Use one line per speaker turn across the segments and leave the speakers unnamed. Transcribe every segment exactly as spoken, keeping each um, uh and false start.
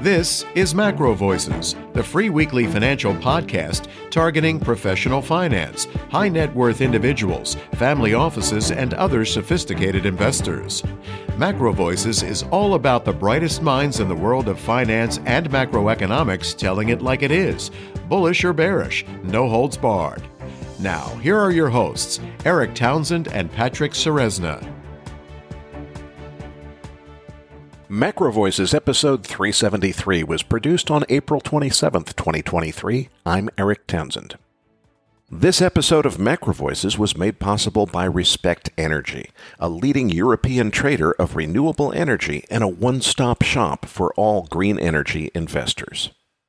This is Macro Voices, the free weekly financial podcast targeting professional finance, high net worth individuals, family offices, and other sophisticated investors. Macro Voices is all about the brightest minds in the world of finance and macroeconomics telling it like it is, bullish or bearish, no holds barred. Now, here are your hosts, Eric Townsend and Patrick Ceresna.
Macro Voices episode three seventy-three was produced on April twenty-seventh, twenty twenty-three. I'm Eric Townsend. This episode of Macro Voices was made possible by Respect Energy, a leading European trader of renewable energy and a one-stop shop for all green energy investors.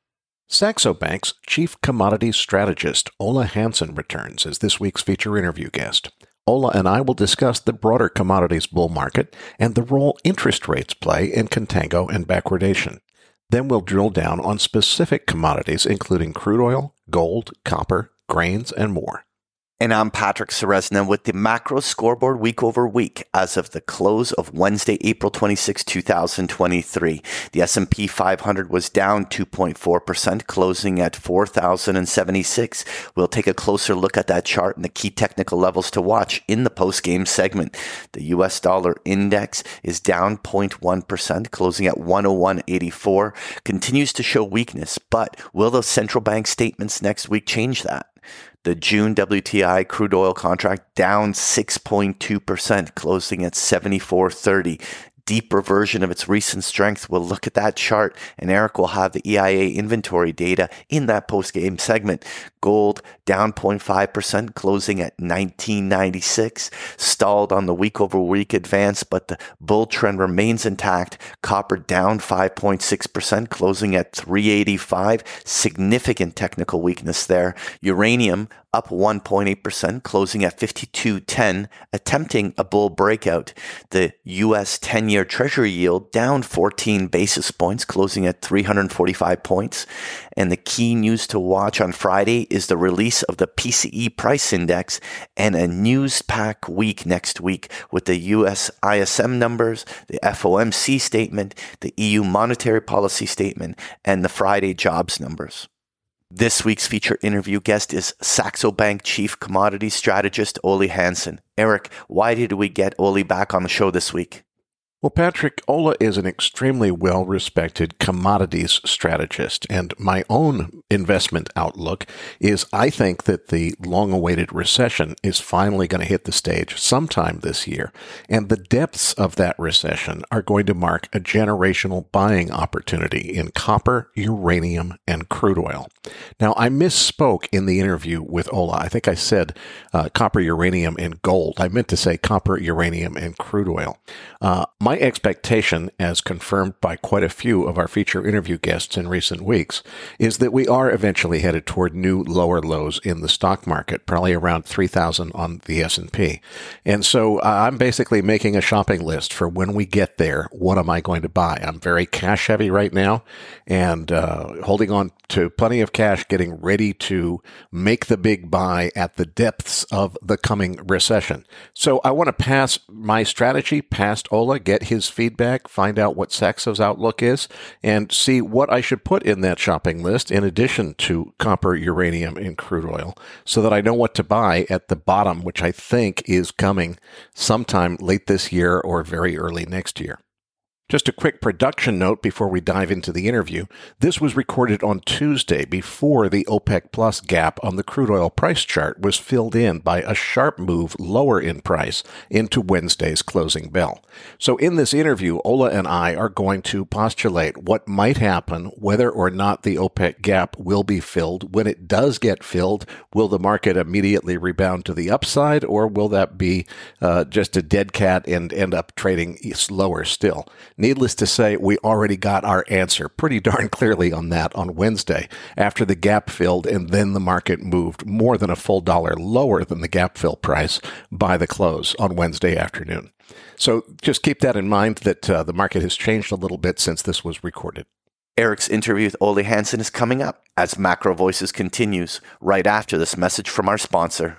Saxo Bank's chief commodities strategist, Ola Hansen, returns as this week's feature interview guest. Ola and I will discuss the broader commodities bull market and the role interest rates play in contango and backwardation. Then we'll drill down on specific commodities including crude oil, gold, copper, grains, and more.
And I'm Patrick Ceresna with the Macro Scoreboard week over week as of the close of Wednesday, April twenty-sixth, twenty twenty-three. The S and P five hundred was down two point four percent, closing at four thousand seventy-six. We'll take a closer look at that chart and the key technical levels to watch in the post-game segment. The U S dollar index is down zero point one percent, closing at one oh one eighty-four. Continues to show weakness, but will the central bank statements next week change that? The June W T I crude oil contract down six point two percent, closing at seventy-four thirty. Deep reversion of its recent strength. We'll look at that chart, and Eric will have the E I A inventory data in that post-game segment. Gold down zero point five percent, closing at nineteen ninety-six. Stalled on the week-over-week advance, but the bull trend remains intact. Copper down five point six percent, closing at three eighty-five. Significant technical weakness there. Uranium up one point eight percent, closing at fifty-two ten, attempting a bull breakout. The U S ten-year Treasury yield down fourteen basis points, closing at three hundred forty-five points. And the key news to watch on Friday is the release of the P C E price index and a news pack week next week with the U S I S M numbers, the F O M C statement, the E U monetary policy statement, and the Friday jobs numbers. This week's feature interview guest is Saxo Bank Chief Commodities Strategist Ola Hansen. Eric, why did we get Oli back on the show this week?
Well, Patrick, Ola is an extremely well-respected commodities strategist, and my own investment outlook is I think that the long-awaited recession is finally going to hit the stage sometime this year, and the depths of that recession are going to mark a generational buying opportunity in copper, uranium, and crude oil. Now, I misspoke in the interview with Ola. I think I said uh, copper, uranium, and gold. I meant to say copper, uranium, and crude oil. Uh, my expectation, as confirmed by quite a few of our feature interview guests in recent weeks, is that we are eventually headed toward new lower lows in the stock market, probably around three thousand on the S and P. And so uh, I'm basically making a shopping list for when we get there. What am I going to buy? I'm very cash heavy right now and uh, holding on to plenty of cash, getting ready to make the big buy at the depths of the coming recession. So I want to pass my strategy past Ola, get his feedback, find out what Saxo's outlook is, and see what I should put in that shopping list in addition to copper, uranium, and crude oil, so that I know what to buy at the bottom, which I think is coming sometime late this year or very early next year. Just a quick production note before we dive into the interview. This was recorded on Tuesday before the OPEC Plus gap on the crude oil price chart was filled in by a sharp move lower in price into Wednesday's closing bell. So in this interview, Ola and I are going to postulate what might happen, whether or not the OPEC gap will be filled. When it does get filled, will the market immediately rebound to the upside, or will that be uh, just a dead cat and end up trading slower still? Needless to say, we already got our answer pretty darn clearly on that on Wednesday after the gap filled, and then the market moved more than a full dollar lower than the gap fill price by the close on Wednesday afternoon. So just keep that in mind that uh, the market has changed a little bit since this was recorded.
Eric's interview with Ola Hansen is coming up as Macro Voices continues right after this message from our sponsor.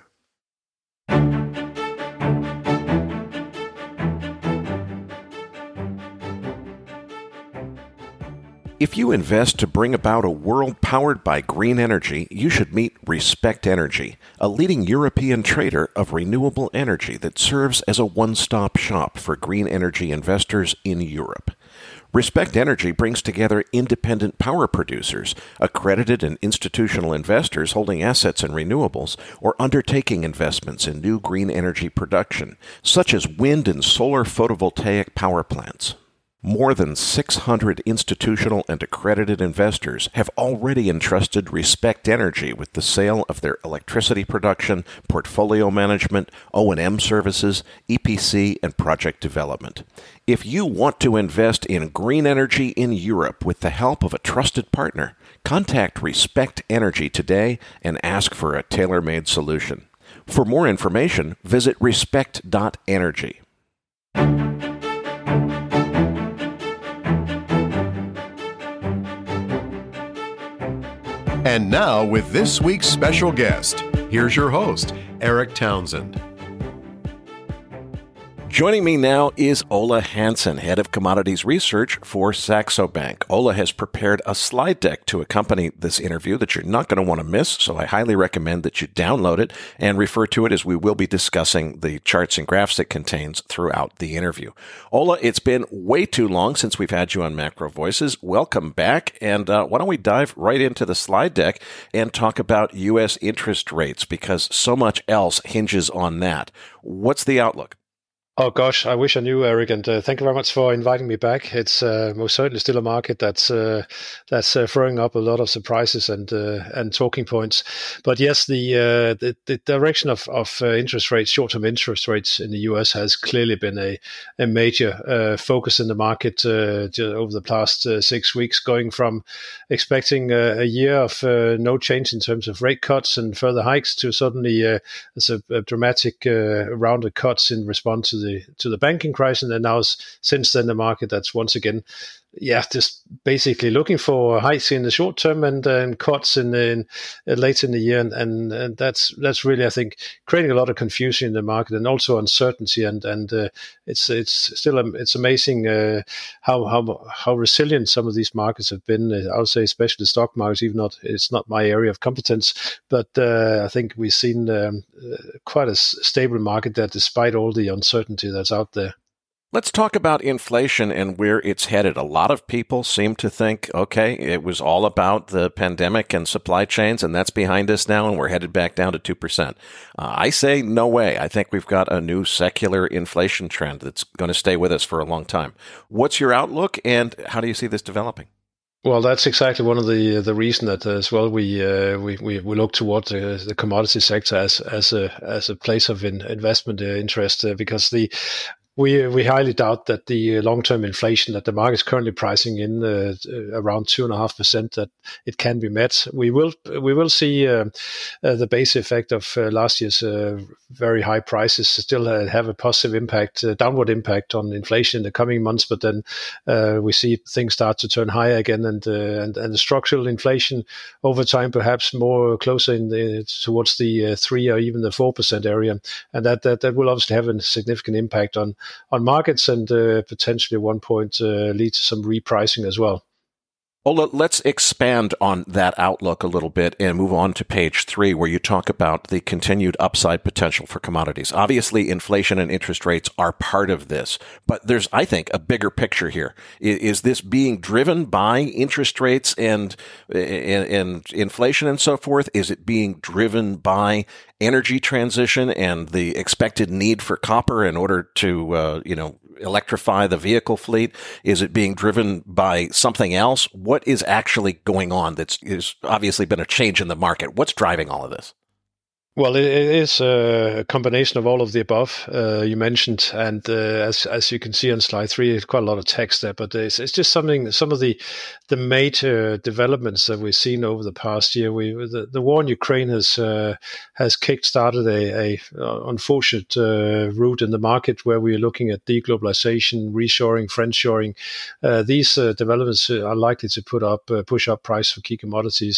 If you invest to bring about a world powered by green energy, you should meet Respect Energy, a leading European trader of renewable energy that serves as a one-stop shop for green energy investors in Europe. Respect Energy brings together independent power producers, accredited and institutional investors holding assets in renewables, or undertaking investments in new green energy production, such as wind and solar photovoltaic power plants. More than six hundred institutional and accredited investors have already entrusted Respect Energy with the sale of their electricity production, portfolio management, O and M services, E P C, and project development. If you want to invest in green energy in Europe with the help of a trusted partner, contact Respect Energy today and ask for a tailor-made solution. For more information, visit respect dot energy.
And now, with this week's special guest, here's your host, Eric Townsend.
Joining me now is Ola Hansen, Head of Commodities Research for Saxo Bank. Ola has prepared a slide deck to accompany this interview that you're not going to want to miss, so I highly recommend that you download it and refer to it as we will be discussing the charts and graphs it contains throughout the interview. Ola, it's been way too long since we've had you on Macro Voices. Welcome back, and uh, why don't we dive right into the slide deck and talk about U S interest rates, because so much else hinges on that. What's the outlook?
Oh gosh, I wish I knew, Eric, and uh, thank you very much for inviting me back. It's uh, most certainly still a market that's uh, that's uh, throwing up a lot of surprises and uh, and talking points. But yes, the uh, the, the direction of of uh, interest rates, short-term interest rates in the U S has clearly been a a major uh, focus in the market uh, over the past uh, six weeks, going from expecting uh, a year of uh, no change in terms of rate cuts and further hikes to suddenly uh, there's a, a dramatic uh, round of cuts in response to the to the banking crisis, and now since then the market that's once again, yeah, just basically looking for hikes in the short term and, uh, and cuts in, in uh, late in the year, and, and and that's that's really, I think, creating a lot of confusion in the market and also uncertainty, and and uh, it's it's still um, it's amazing uh, how how how resilient some of these markets have been. I would say especially the stock markets, even not it's not my area of competence, but uh, I think we've seen um, uh, quite a stable market there despite all the uncertainty that's out there.
Let's talk about inflation and where it's headed. A lot of people seem to think, okay, it was all about the pandemic and supply chains, and that's behind us now, and we're headed back down to two percent. Uh, I say no way. I think we've got a new secular inflation trend that's going to stay with us for a long time. What's your outlook, and how do you see this developing?
Well, that's exactly one of the the reason that uh, as well we uh, we, we we look toward uh, the commodity sector as as a as a place of in, investment uh, interest uh, because the We we highly doubt that the long-term inflation that the market is currently pricing in uh, around two and a half percent, that it can be met. We will we will see uh, uh, the base effect of uh, last year's uh, very high prices still uh, have a positive impact, uh, downward impact on inflation in the coming months. But then uh, we see things start to turn higher again, and uh, and and the structural inflation over time perhaps more closer in the, towards the uh, three or even the four percent area, and that, that that will obviously have a significant impact on. on markets and uh, potentially at one point uh, lead to some repricing as well.
Ola, let's expand on that outlook a little bit and move on to page three, where you talk about the continued upside potential for commodities. Obviously, inflation and interest rates are part of this, but there's, I think, a bigger picture here. Is this being driven by interest rates and, and, and inflation and so forth? Is it being driven by energy transition and the expected need for copper in order to, uh, you know, electrify the vehicle fleet? Is it being driven by something else? What is actually going on that's is obviously been a change in the market? What's driving all of this?
Well, it is a combination of all of the above uh, you mentioned, and uh, as as you can see on slide three, there's quite a lot of text there. But it's, it's just something. Some of the the major developments that we've seen over the past year. We the, the war in Ukraine has uh, has kick-started a, a unfortunate uh, route in the market where we are looking at deglobalization, reshoring, friendshoring. Uh, these uh, developments are likely to put up uh, push up price for key commodities.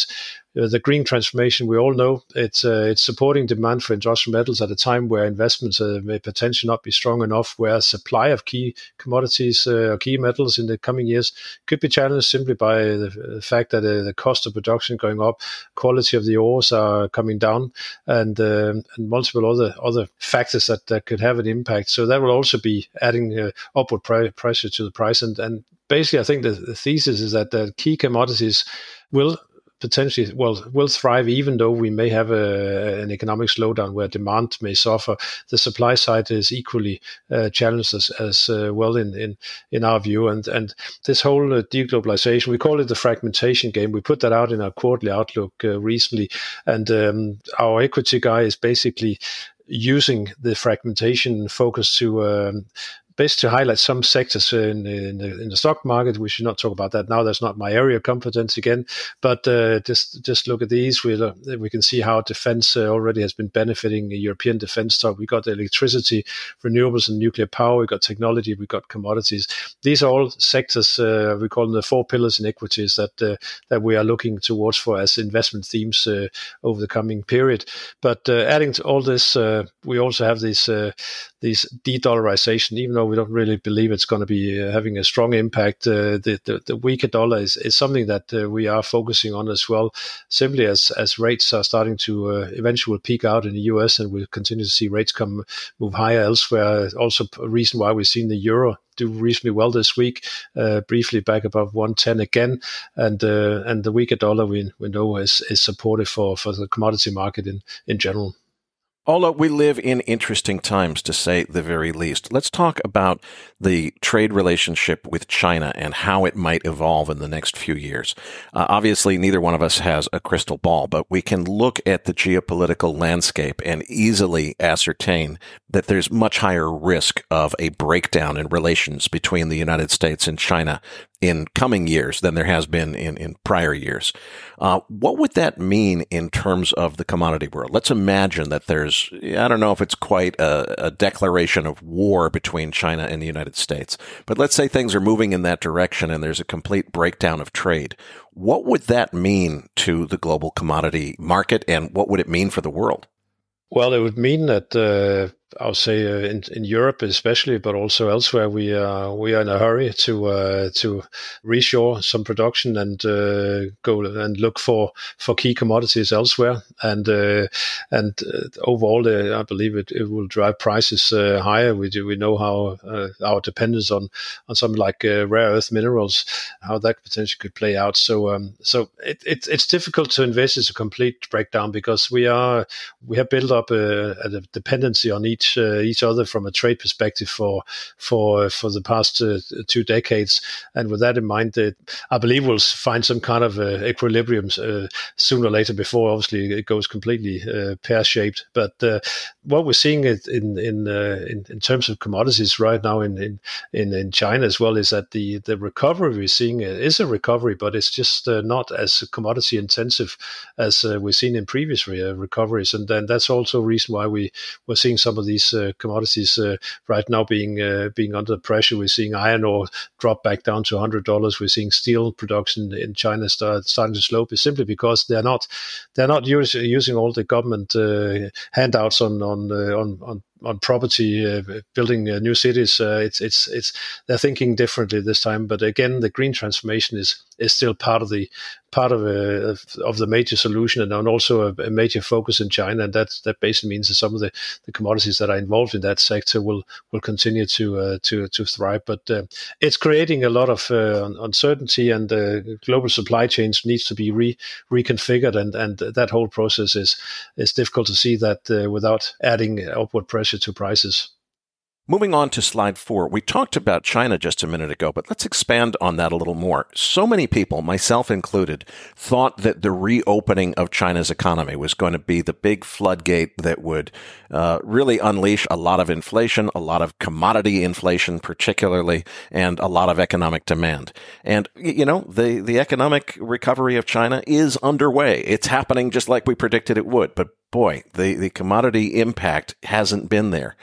uh, the green transformation, we all know it's uh, it's supporting demand for industrial metals at a time where investments uh, may potentially not be strong enough, where supply of key commodities uh, or key metals in the coming years could be challenged simply by the, the fact that uh, the cost of production going up, quality of the ores are coming down, and um, and multiple other other factors that, that could have an impact. So that will also be adding uh, upward pr- pressure to the price. And, and basically, I think the, the thesis is that the key commodities will potentially, well, will thrive even though we may have a, an economic slowdown where demand may suffer. The supply side is equally uh, challenged as, as uh, well in, in, in our view. And, and this whole uh, deglobalization, we call it the fragmentation game. We put that out in our quarterly outlook uh, recently. And um, our equity guy is basically using the fragmentation focus to um, basically to highlight some sectors in, in, the, in the stock market. We should not talk about that now. That's not my area of competence again. But uh, just just look at these. We uh, we can see how defense uh, already has been benefiting the European defense stock. We got electricity, renewables, and nuclear power. We got technology. We got commodities. These are all sectors uh, we call them the four pillars in equities that uh, that we are looking towards for as investment themes uh, over the coming period. But uh, adding to all this, uh, we also have this uh, this de-dollarization. Even though we don't really believe it's going to be uh, having a strong impact, uh, the, the the weaker dollar is, is something that uh, we are focusing on as well. Simply as as rates are starting to uh, eventually peak out in the U S, and we'll continue to see rates come move higher elsewhere. Also, a reason why we've seen the euro do reasonably well this week, uh, briefly back above one ten again, and uh, and the weaker dollar we we know is is supportive for for the commodity market in in general.
Ola, we live in interesting times, to say the very least. Let's talk about the trade relationship with China and how it might evolve in the next few years. Uh, obviously, neither one of us has a crystal ball, but we can look at the geopolitical landscape and easily ascertain that there's much higher risk of a breakdown in relations between the United States and China in coming years than there has been in, in prior years. Uh, what would that mean in terms of the commodity world? Let's imagine that there's, I don't know if it's quite a, a declaration of war between China and the United States, but let's say things are moving in that direction and there's a complete breakdown of trade. What would that mean to the global commodity market, and what would it mean for the world?
Well, it would mean that uh, I'll say uh, in, in Europe especially, but also elsewhere, we are we are in a hurry to uh, to reshore some production and uh, go and look for, for key commodities elsewhere. And uh, and uh, overall, uh, I believe it, it will drive prices uh, higher. We do we know how uh, our dependence on on something like uh, rare earth minerals, how that potentially could play out. So um, so it, it it's difficult to envisage a complete breakdown because we are we have built up a, a dependency on each. Uh, each other from a trade perspective for for for the past uh, two decades, and with that in mind, uh, I believe we'll find some kind of uh, equilibrium uh, sooner or later. Before obviously it goes completely uh, pear-shaped. But uh, what we're seeing it in in, uh, in in terms of commodities right now in in in, in China as well is that the the recovery we're seeing is a recovery, but it's just uh, not as commodity intensive as uh, we've seen in previous uh, recoveries, and then that's also a reason why we we're seeing some of these uh, commodities uh, right now being uh, being under pressure. We're seeing iron ore drop back down to one hundred dollars. We're seeing steel production in China start starting to slope. It's simply because they're not they're not use, using all the government uh, handouts on on uh, on on. on property, uh, building uh, new cities. Uh, it's it's it's they're thinking differently this time. But again, the green transformation is is still part of the part of a, of the major solution, and also a, a major focus in China. And that that basically means that some of the, the commodities that are involved in that sector will will continue to uh, to to thrive. But uh, it's creating a lot of uh, uncertainty, and uh, global supply chains needs to be re reconfigured, and and that whole process is is difficult to see that uh, without adding upward pressure to prices.
Moving on to slide four, we talked about China just a minute ago, but let's expand on that a little more. So many people, myself included, thought that the reopening of China's economy was going to be the big floodgate that would uh, really unleash a lot of inflation, a lot of commodity inflation particularly, and a lot of economic demand. And, you know, the, the economic recovery of China is underway. It's happening just like we predicted it would. But boy, the, the commodity impact hasn't been there.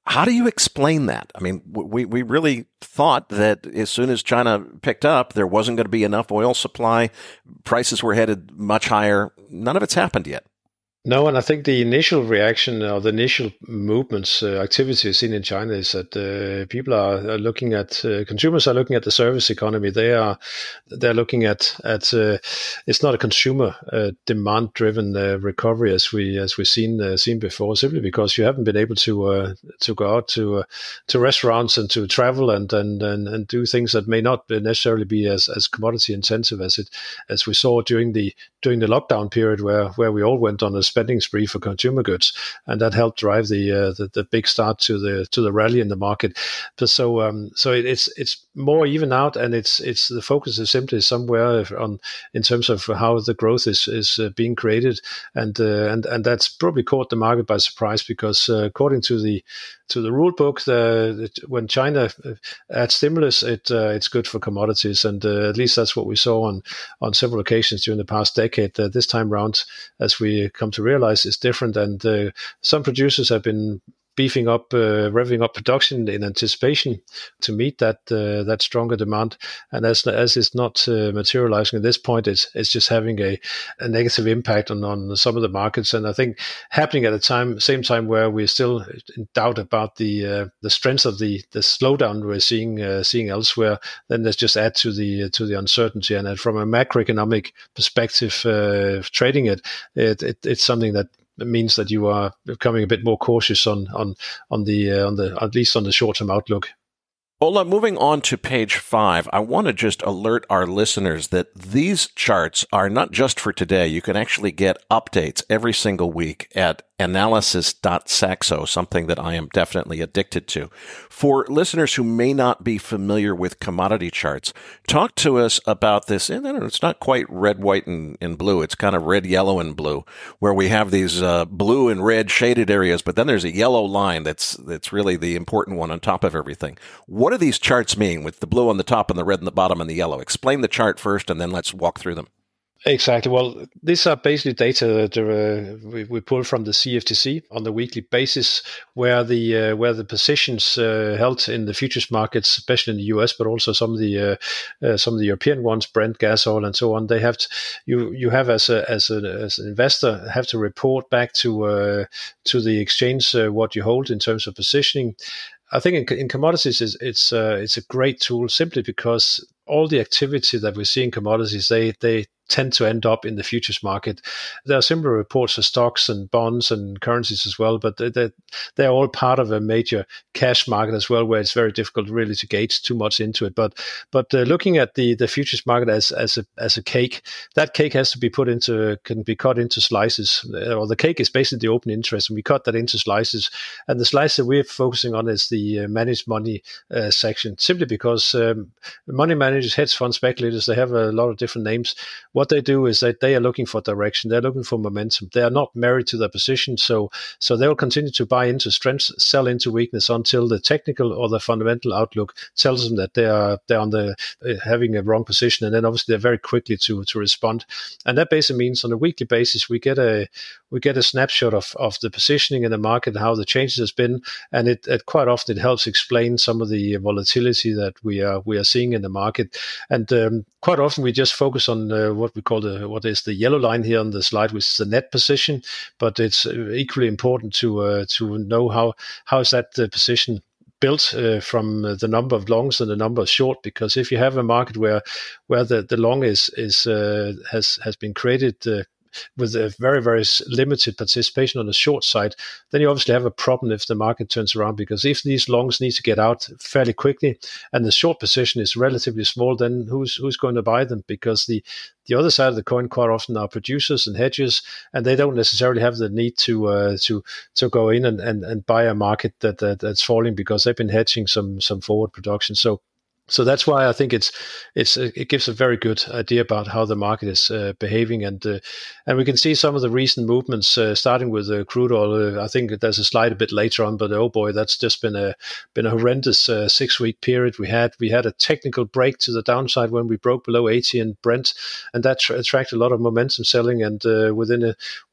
How do you explain that? I mean, we, we really thought that as soon as China picked up, there wasn't going to be enough oil supply. Prices were headed much higher. None of it's happened yet.
No, and I think the initial reaction or the initial movements, uh, activities seen in China is that uh, people are, are looking at, uh, consumers are looking at the service economy. They are, they're looking at, at uh, it's not a consumer uh, demand driven uh, recovery as we, as we've seen, uh, seen before, simply because you haven't been able to, uh, to go out to, uh, to restaurants and to travel and, and, and, and do things that may not necessarily be as, as commodity intensive as it, as we saw during the, during the lockdown period where, where we all went on a spending spree for consumer goods, and that helped drive the, uh, the the big start to the to the rally in the market. So um, so it, it's it's more even out, and it's it's the focus is simply somewhere on in terms of how the growth is is uh, being created, and uh, and and that's probably caught the market by surprise because uh, according to the to the rule book, the, when China adds stimulus, it uh, it's good for commodities, and uh, at least that's what we saw on on several occasions during the past decade. Uh, this time round, as we come to realize, is different, and uh, some producers have been beefing up, uh, revving up production in anticipation to meet that uh, that stronger demand. And as as it's not uh, materializing at this point, it's it's just having a, a negative impact on, on some of the markets. And I think happening at a time, same time where we're still in doubt about the uh, the strength of the the slowdown we're seeing uh, seeing elsewhere. Then let's just add to the to the uncertainty. And from a macroeconomic perspective, uh, trading it, it, it it's something that It means that you are becoming a bit more cautious on on on the uh, on the at least on the short term outlook.
Ola, moving on to page five, I want to just alert our listeners that these charts are not just for today. You can actually get updates every single week at analysis dot saxo, something that I am definitely addicted to. For listeners who may not be familiar with commodity charts, talk to us about this. And it's not quite red, white, and, and blue. It's kind of red, yellow, and blue, where we have these uh, blue and red shaded areas, but then there's a yellow line that's that's really the important one on top of everything. What do these charts mean with the blue on the top and the red on the bottom and the yellow? Explain the chart first, and then let's walk through them.
Exactly. Well, these are basically data that uh, we, we pull from the C F T C on the weekly basis, where the uh, where the positions uh, held in the futures markets, especially in the U S, but also some of the uh, uh, some of the European ones, Brent, gas oil, and so on. They have to, you you have as a as a as an investor have to report back to uh, to the exchange uh, what you hold in terms of positioning. I think in, in commodities, it's it's, uh, it's a great tool simply because all the activity that we see in commodities, they they tend to end up in the futures market. There are similar reports for stocks and bonds and currencies as well, but they're, they're all part of a major cash market as well, where it's very difficult really to gauge too much into it. But but uh, looking at the, the futures market as as a as a cake, that cake has to be put into can be cut into slices. Or the cake is basically the open interest, and we cut that into slices. And the slice that we're focusing on is the uh, managed money uh, section, simply because um, money managers, hedge fund speculators, they have a lot of different names. What they do is that they are looking for direction. They're looking for momentum. They are not married to their position. So so they will continue to buy into strength, sell into weakness until the technical or the fundamental outlook tells them that they are they're on the uh, having a wrong position. And then obviously they're very quickly to to respond. And that basically means on a weekly basis we get a we get a snapshot of, of the positioning in the market, how the changes has been, and it, it quite often it helps explain some of the volatility that we are we are seeing in the market. And um, quite often we just focus on uh, what we call the what is the yellow line here on the slide, which is the net position. But it's equally important to uh, to know how how is that uh, position built uh, from uh, the number of longs and the number of short. Because if you have a market where where the, the long is is uh, has has been created Uh, with a very, very limited participation on the short side, then you obviously have a problem if the market turns around, because if these longs need to get out fairly quickly and the short position is relatively small, then who's who's going to buy them? Because the the other side of the coin quite often are producers and hedgers, and they don't necessarily have the need to uh, to to go in and, and, and buy a market that, that that's falling, because they've been hedging some some forward production. So So that's why I think it's it's it gives a very good idea about how the market is uh, behaving, and uh, and we can see some of the recent movements, uh, starting with uh, crude oil. Uh, I think there's a slide a bit later on, but oh boy, that's just been a been a horrendous uh, six week period. We had we had a technical break to the downside when we broke below eighty in Brent, and that tra- attracted a lot of momentum selling. And uh, within a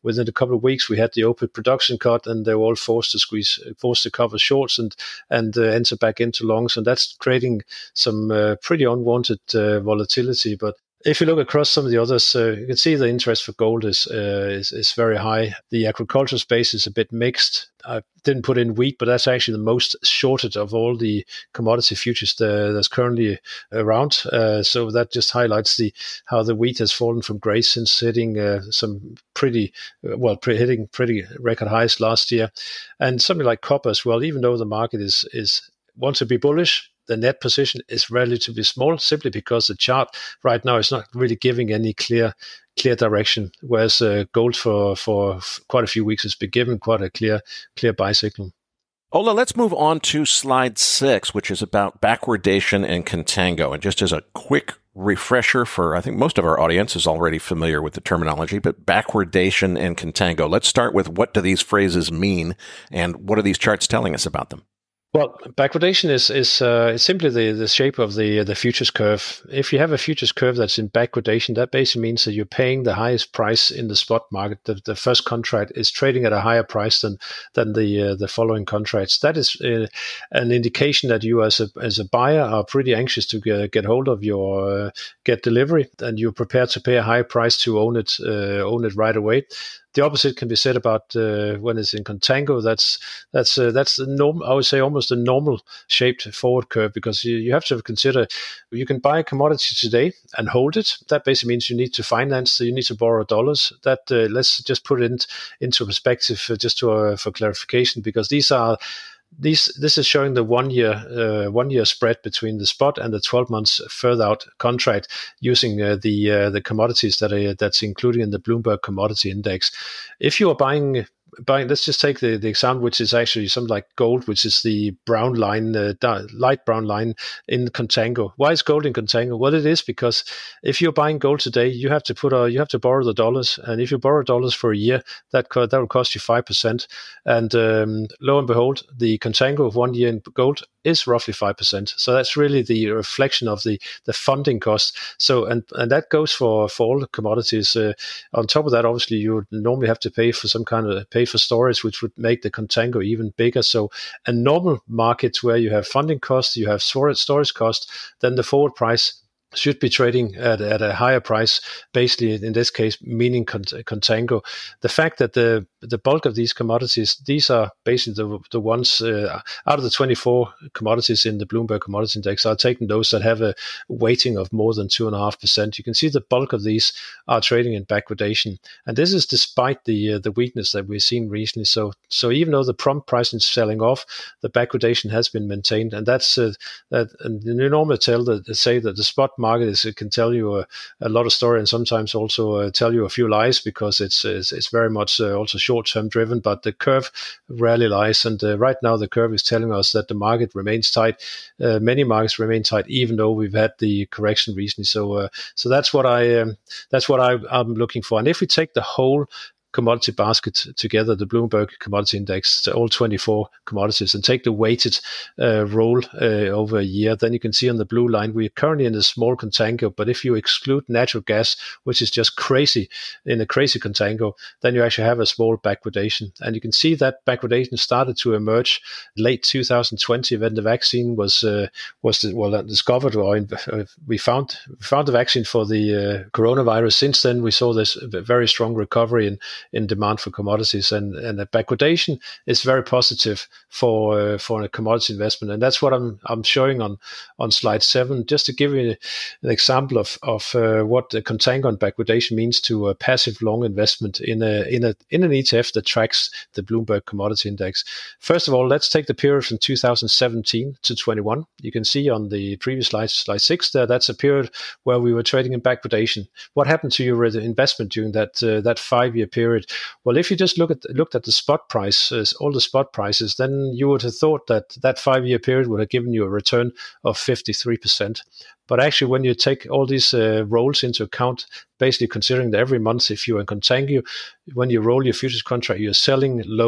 within a couple of weeks, we had the OPEC production cut, and they were all forced to squeeze, forced to cover shorts and and uh, enter back into longs, and that's creating some uh, pretty unwanted uh, volatility. But if you look across some of the others, uh, you can see the interest for gold is, uh, is is very high. The agricultural space is a bit mixed. I didn't put in wheat, but that's actually the most shorted of all the commodity futures that, that's currently around. Uh, so that just highlights the how the wheat has fallen from grace since hitting uh, some pretty well pre- hitting pretty record highs last year, and something like copper as well. Even though the market is is wants to be bullish, the net position is relatively small, simply because the chart right now is not really giving any clear clear direction, whereas uh, gold for, for quite a few weeks has been given quite a clear clear buy signal.
Ola, let's move on to slide six, which is about backwardation and contango. And just as a quick refresher for, I think most of our audience is already familiar with the terminology, but backwardation and contango. Let's start with, what do these phrases mean, and what are these charts telling us about them?
Well, backwardation is is uh, it's simply the, the shape of the the futures curve. If you have a futures curve that's in backwardation, that basically means that you're paying the highest price in the spot market. The, the first contract is trading at a higher price than than the uh, the following contracts. That is uh, an indication that you, as a as a buyer, are pretty anxious to get, get hold of your uh, get delivery, and you're prepared to pay a high price to own it uh, own it right away. The opposite can be said about uh, when it's in contango. That's that's uh, that's the norm. I would say almost a normal shaped forward curve, because you, you have to consider you can buy a commodity today and hold it. That basically means you need to finance. So you need to borrow dollars. That uh, let's just put it in, into perspective, uh, just to uh, for clarification, because these are. These, this is showing the one-year uh, one-year spread between the spot and the twelve months further out contract, using uh, the uh, the commodities that are that's included in the Bloomberg Commodity Index. If you are buying buying, let's just take the, the example, which is actually something like gold, which is the brown line, uh, light brown line in contango. Why is gold in contango? Well, it is because if you're buying gold today, you have to put a, you have to borrow the dollars, and if you borrow dollars for a year, that co- that will cost you five percent. And um, lo and behold, the contango of one year in gold is roughly five percent. So that's really the reflection of the, the funding cost. So, and, and that goes for, for all the commodities. Uh, on top of that, obviously, you would normally have to pay for some kind of pay for storage, which would make the contango even bigger. So a normal market where you have funding costs, you have storage, storage costs, then the forward price should be trading at, at a higher price, basically in this case, meaning contango. The fact that the the bulk of these commodities, these are basically the the ones uh, out of the twenty-four commodities in the Bloomberg Commodity Index, are taking those that have a weighting of more than two and a half percent. You can see the bulk of these are trading in backwardation, and this is despite the uh, the weakness that we've seen recently. So so even though the prompt pricing is selling off, the backwardation has been maintained, and that's uh, that. And you normally tell that say that the spot market is it can tell you a, a lot of story, and sometimes also uh, tell you a few lies, because it's it's, it's very much uh, also short-term driven, but the curve rarely lies. And uh, right now the curve is telling us that the market remains tight. Uh, many markets remain tight, even though we've had the correction recently. So uh, so that's what I um, that's what I, I'm looking for. And if we take the whole commodity basket together, the Bloomberg Commodity Index, all twenty-four commodities, and take the weighted uh, roll uh, over a year, then you can see on the blue line, we're currently in a small contango, but if you exclude natural gas, which is just crazy, in a crazy contango, then you actually have a small backwardation. And you can see that backwardation started to emerge late two thousand twenty when the vaccine was uh, was well discovered, or in, uh, we found we found the vaccine for the uh, coronavirus. Since then, we saw this very strong recovery in in demand for commodities, and and the backwardation is very positive for uh, for a commodity investment, and that's what I'm I'm showing on on slide seven, just to give you an example of of uh, what the contango and backwardation means to a passive long investment in a in a in an E T F that tracks the Bloomberg Commodity Index. First of all, let's take the period from two thousand seventeen to twenty-one. You can see on the previous slide, slide six there, that's a period where we were trading in backwardation. What happened to your investment during that uh, that five year period? Well, if you just look at looked at the spot prices, all the spot prices, then you would have thought that that five-year period would have given you a return of fifty-three percent. But actually, when you take all these uh, rolls into account, basically considering that every month, if you're in contango, when you roll your futures contract, you're selling low,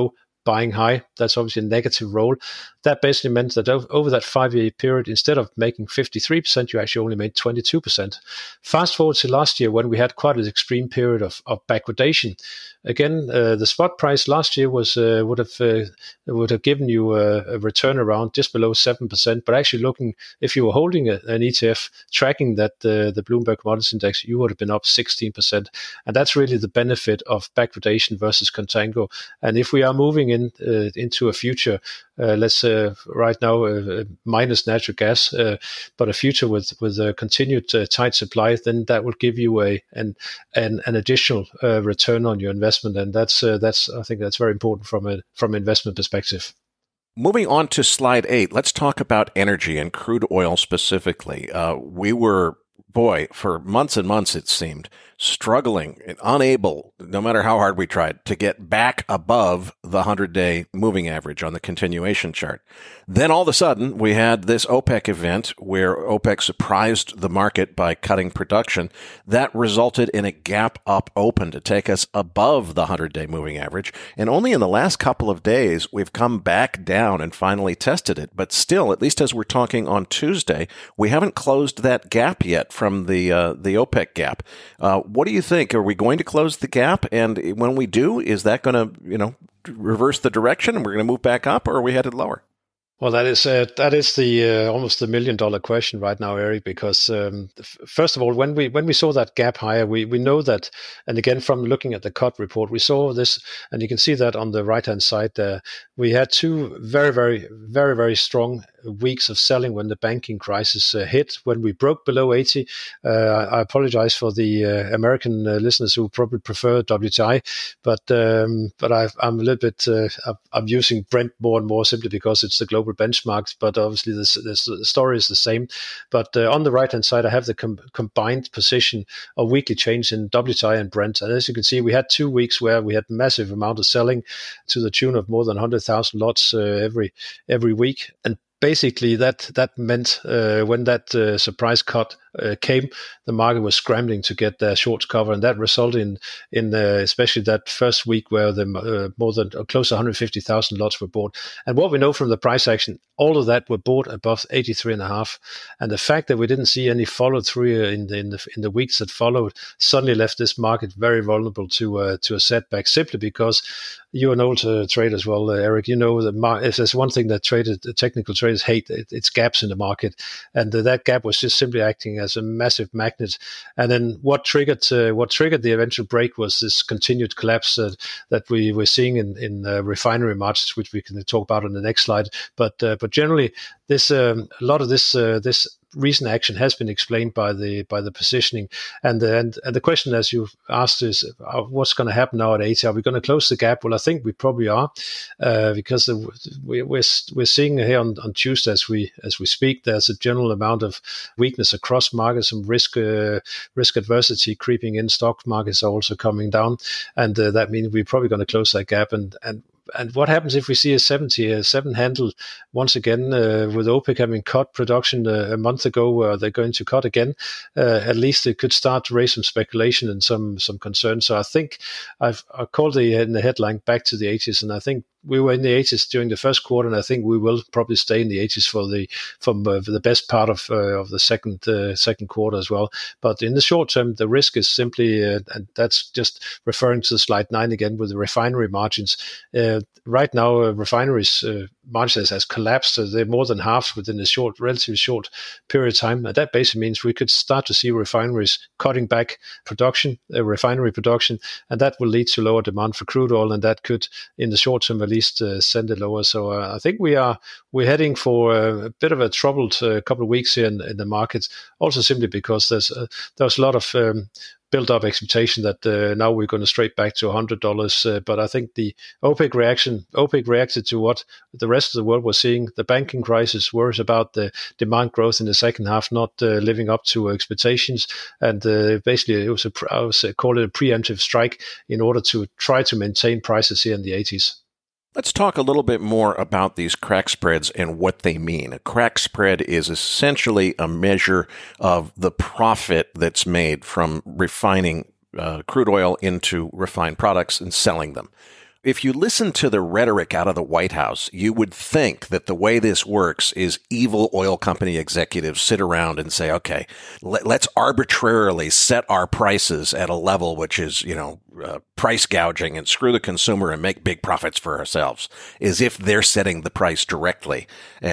buying high. That's obviously a negative roll. That basically meant that over that five-year period, instead of making fifty-three percent, you actually only made twenty-two percent. Fast forward to last year when we had quite an extreme period of, of backwardation. Again, uh, the spot price last year was uh, would have uh, would have given you a, a return around just below seven percent. But actually, looking if you were holding a, an E T F tracking that uh, the Bloomberg Commodities Index, you would have been up sixteen percent. And that's really the benefit of backwardation versus contango. And if we are moving in uh, into a future, uh, let's uh, right now uh, minus natural gas, uh, but a future with with a continued uh, tight supply, then that will give you a an an, an additional uh, return on your investment. And that's uh, that's I think that's very important from a from an investment perspective.
Moving on to slide eight, let's talk about energy and crude oil specifically. Uh, we were, boy, for months and months, it seemed, struggling and unable, no matter how hard we tried, to get back above the hundred-day moving average on the continuation chart. Then all of a sudden, we had this OPEC event where OPEC surprised the market by cutting production. That resulted in a gap up open to take us above the hundred-day moving average. And only in the last couple of days, we've come back down and finally tested it. But still, at least as we're talking on Tuesday, we haven't closed that gap yet from the uh, the OPEC gap. Uh, what do you think? Are we going to close the gap? And when we do, is that going to, you know, reverse the direction and we're going to move back up, or are we headed lower?
Well, that is uh, that is the uh, almost the million dollar question right now, Eric. Because um, f- first of all, when we when we saw that gap higher, we we know that, and again from looking at the cut report, we saw this, and you can see that on the right hand side there. We had two very very very very strong weeks of selling when the banking crisis uh, hit. When we broke below eighty, uh, I apologize for the uh, American uh, listeners who probably prefer W T I, but um, but I've, I'm a little bit uh, I'm using Brent more and more simply because it's the global benchmarks, but obviously this, this, the story is the same. But uh, on the right-hand side, I have the com- combined position of weekly change in W T I and Brent. And as you can see, we had two weeks where we had massive amount of selling to the tune of more than one hundred thousand lots uh, every every week. And basically, that that meant uh, when that uh, surprise cut uh, came, the market was scrambling to get their shorts covered, and that resulted in in uh, especially that first week where the uh, more than uh, close to one hundred fifty thousand lots were bought. And what we know from the price action, all of that were bought above eighty-three and a half, and the fact that we didn't see any follow through in the in the in the weeks that followed suddenly left this market very vulnerable to uh, to a setback, simply because you're an old uh, trader as well, uh, Eric. You know that mar- if there's one thing that traders, the technical traders hate, it, it's gaps in the market, and uh, that gap was just simply acting as a massive magnet. And then what triggered uh, what triggered the eventual break was this continued collapse uh, that we were seeing in in uh, refinery margins, which we can talk about on the next slide. But uh, but generally, this um, a lot of this uh, this. recent action has been explained by the by the positioning, and the, and, and the question, as you asked, is uh, what's going to happen now at eighty? Are we going to close the gap? Well, I think we probably are, uh, because the, we, we're we're seeing here on, on Tuesday as we as we speak, there's a general amount of weakness across markets, some risk uh, risk adversity creeping in. Stock markets are also coming down, and uh, that means we're probably going to close that gap. And and And what happens if we see a seventy, a seven handle once again, uh, with OPEC having cut production uh, a month ago, where they're going to cut again? Uh, at least it could start to raise some speculation and some some concern. So I think I've I called the in the headline back to the eighties, and I think we were in the eighties during the first quarter, and I think we will probably stay in the eighties for the from uh, for the best part of uh, of the second uh, second quarter as well. But in the short term, the risk is simply, uh, and that's just referring to slide nine again with the refinery margins. Uh, right now, uh, refineries uh, margins has collapsed. So they're more than half within a short, relatively short period of time, and that basically means we could start to see refineries cutting back production, uh, refinery production, and that will lead to lower demand for crude oil, and that could, in the short term at least, uh, send it lower. So uh, I think we are we're heading for a, a bit of a troubled uh, couple of weeks here in, in the markets. Also, simply because there's uh, there's a lot of um, built-up expectation that uh, now we're going to straight back to one hundred dollars. Uh, but I think the OPEC reaction, OPEC reacted to what the rest of the world was seeing. The banking crisis, worries about the demand growth in the second half not uh, living up to expectations. And uh, basically, it was a, I was uh, call it a preemptive strike in order to try to maintain prices here in the eighties.
Let's talk a little bit more about these crack spreads and what they mean. A crack spread is essentially a measure of the profit that's made from refining uh, crude oil into refined products and selling them. If you listen to the rhetoric out of the White House, you would think that the way this works is evil oil company executives sit around and say, okay, let, let's arbitrarily set our prices at a level which is, you know, uh, price gouging and screw the consumer and make big profits for ourselves, as if they're setting the price directly. Uh,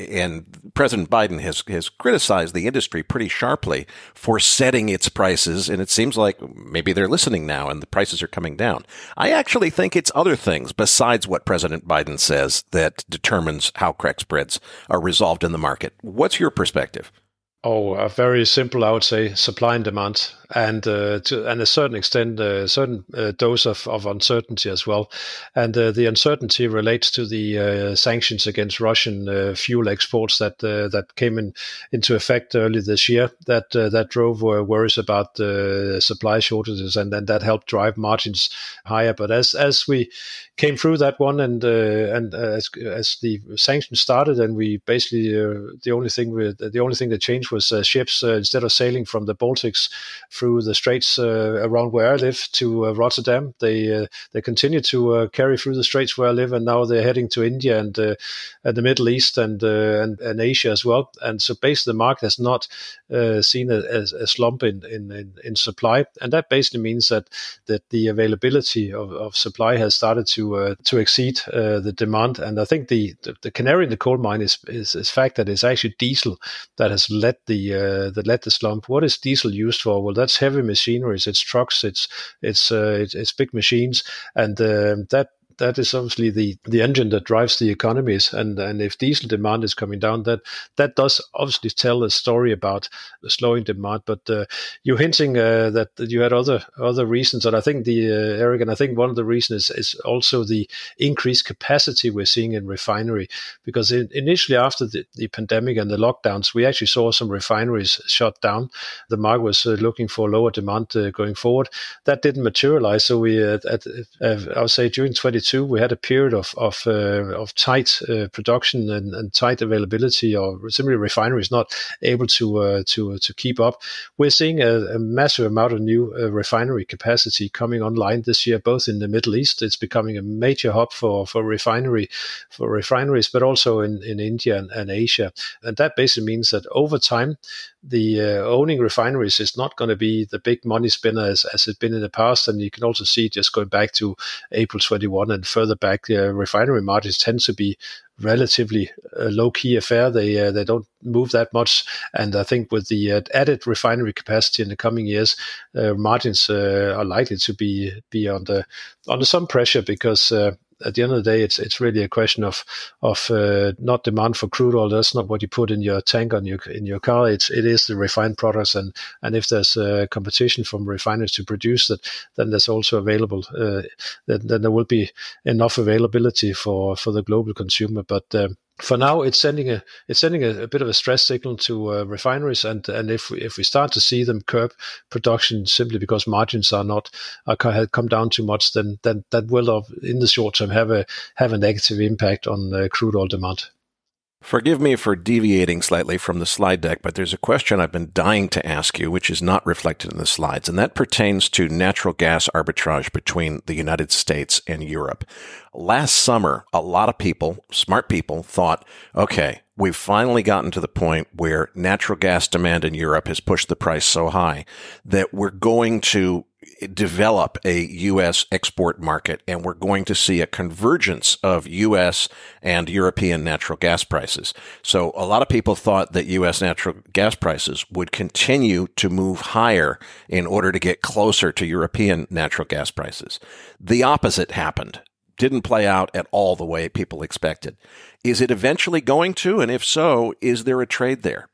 and President Biden has, has criticized the industry pretty sharply for setting its prices, and it seems like maybe they're listening now and the prices are coming down. I actually think it's other things besides what President Biden says that determines how crack spreads are resolved in the market. What's your perspective?
Oh, a very simple, I would say, supply and demand, and uh, to and a certain extent, a certain uh, dose of, of uncertainty as well. And uh, the uncertainty relates to the uh, sanctions against Russian uh, fuel exports that uh, that came in into effect early this year. That uh, that drove uh, worries about uh, supply shortages, and then that helped drive margins higher. But as as we came through that one, and uh, and uh, as as the sanctions started, and we basically uh, the only thing we, the only thing that changed was uh, ships uh, instead of sailing from the Baltics through the straits uh, around where I live to uh, Rotterdam, they uh, they continue to uh, carry through the straits where I live, and now they're heading to India and uh, and the Middle East and, uh, and and Asia as well. And so basically the market has not uh, seen a, a, a slump in, in, in, in supply, and that basically means that that the availability of, of supply has started to uh, to exceed uh, the demand. And I think the, the the canary in the coal mine is is the fact that it's actually diesel that has led the uh, that led the slump. What is diesel used for? Well, that's heavy machineries, it's trucks, it's it's uh, it's, it's big machines, and uh, that. That is obviously the, the engine that drives the economies, and, and if diesel demand is coming down, that that does obviously tell a story about the slowing demand. But uh, you're hinting uh, that, that you had other other reasons, and I think the uh, Eric, and I think one of the reasons is, is also the increased capacity we're seeing in refinery, because in, initially after the, the pandemic and the lockdowns, we actually saw some refineries shut down. The market was uh, looking for lower demand uh, going forward. That didn't materialize, so we uh, at uh, I would say during twenty we had a period of of, uh, of tight uh, production and, and tight availability, or simply refineries not able to uh, to to keep up. We're seeing a, a massive amount of new uh, refinery capacity coming online this year, both in the Middle East. It's becoming a major hub for for refinery for refineries, but also in, in India and, and Asia. And that basically means that over time, the uh, owning refineries is not going to be the big money spinner as, as it's been in the past. And you can also see, just going back to April twenty-one and further back, uh, refinery margins tend to be relatively uh, low-key affair. They uh, they don't move that much, and I think with the uh, added refinery capacity in the coming years, uh, margins uh, are likely to be be under under some pressure, because uh, at the end of the day, it's it's really a question of of uh, not demand for crude oil. That's not what you put in your tank on your in your car. It's it is the refined products, and and if there's uh, competition from refiners to produce that, then there's also available. Uh, then, then there will be enough availability for for the global consumer. But um, for now, it's sending a it's sending a, a bit of a stress signal to uh, refineries, and and if we, if we start to see them curb production simply because margins are not are have come down too much, then then that will, in the short term, have a have a negative impact on uh, crude oil demand.
Forgive me for deviating slightly from the slide deck, but there's a question I've been dying to ask you, which is not reflected in the slides, and that pertains to natural gas arbitrage between the United States and Europe. Last summer, a lot of people, smart people, thought, okay, we've finally gotten to the point where natural gas demand in Europe has pushed the price so high that we're going to develop a U S export market, and we're going to see a convergence of U S and European natural gas prices. So a lot of people thought that U S natural gas prices would continue to move higher in order to get closer to European natural gas prices. The opposite happened. Didn't play out at all the way people expected. Is it eventually going to? And if so, is there a trade there?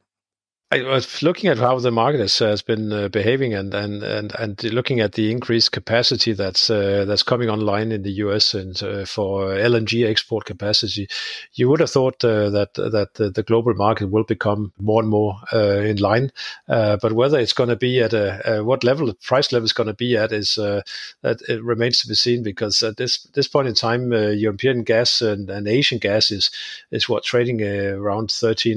I was looking at how the market has, has been uh, behaving, and, and, and, and looking at the increased capacity that's uh, that's coming online in the U S and uh, for L N G export capacity. You would have thought uh, that that the, the global market will become more and more uh, in line, uh, but whether it's going to be at a, a what level the price level is going to be at is uh, that it remains to be seen. Because at this this point in time, uh, European gas and, and Asian gas is is what trading uh, around thirteen.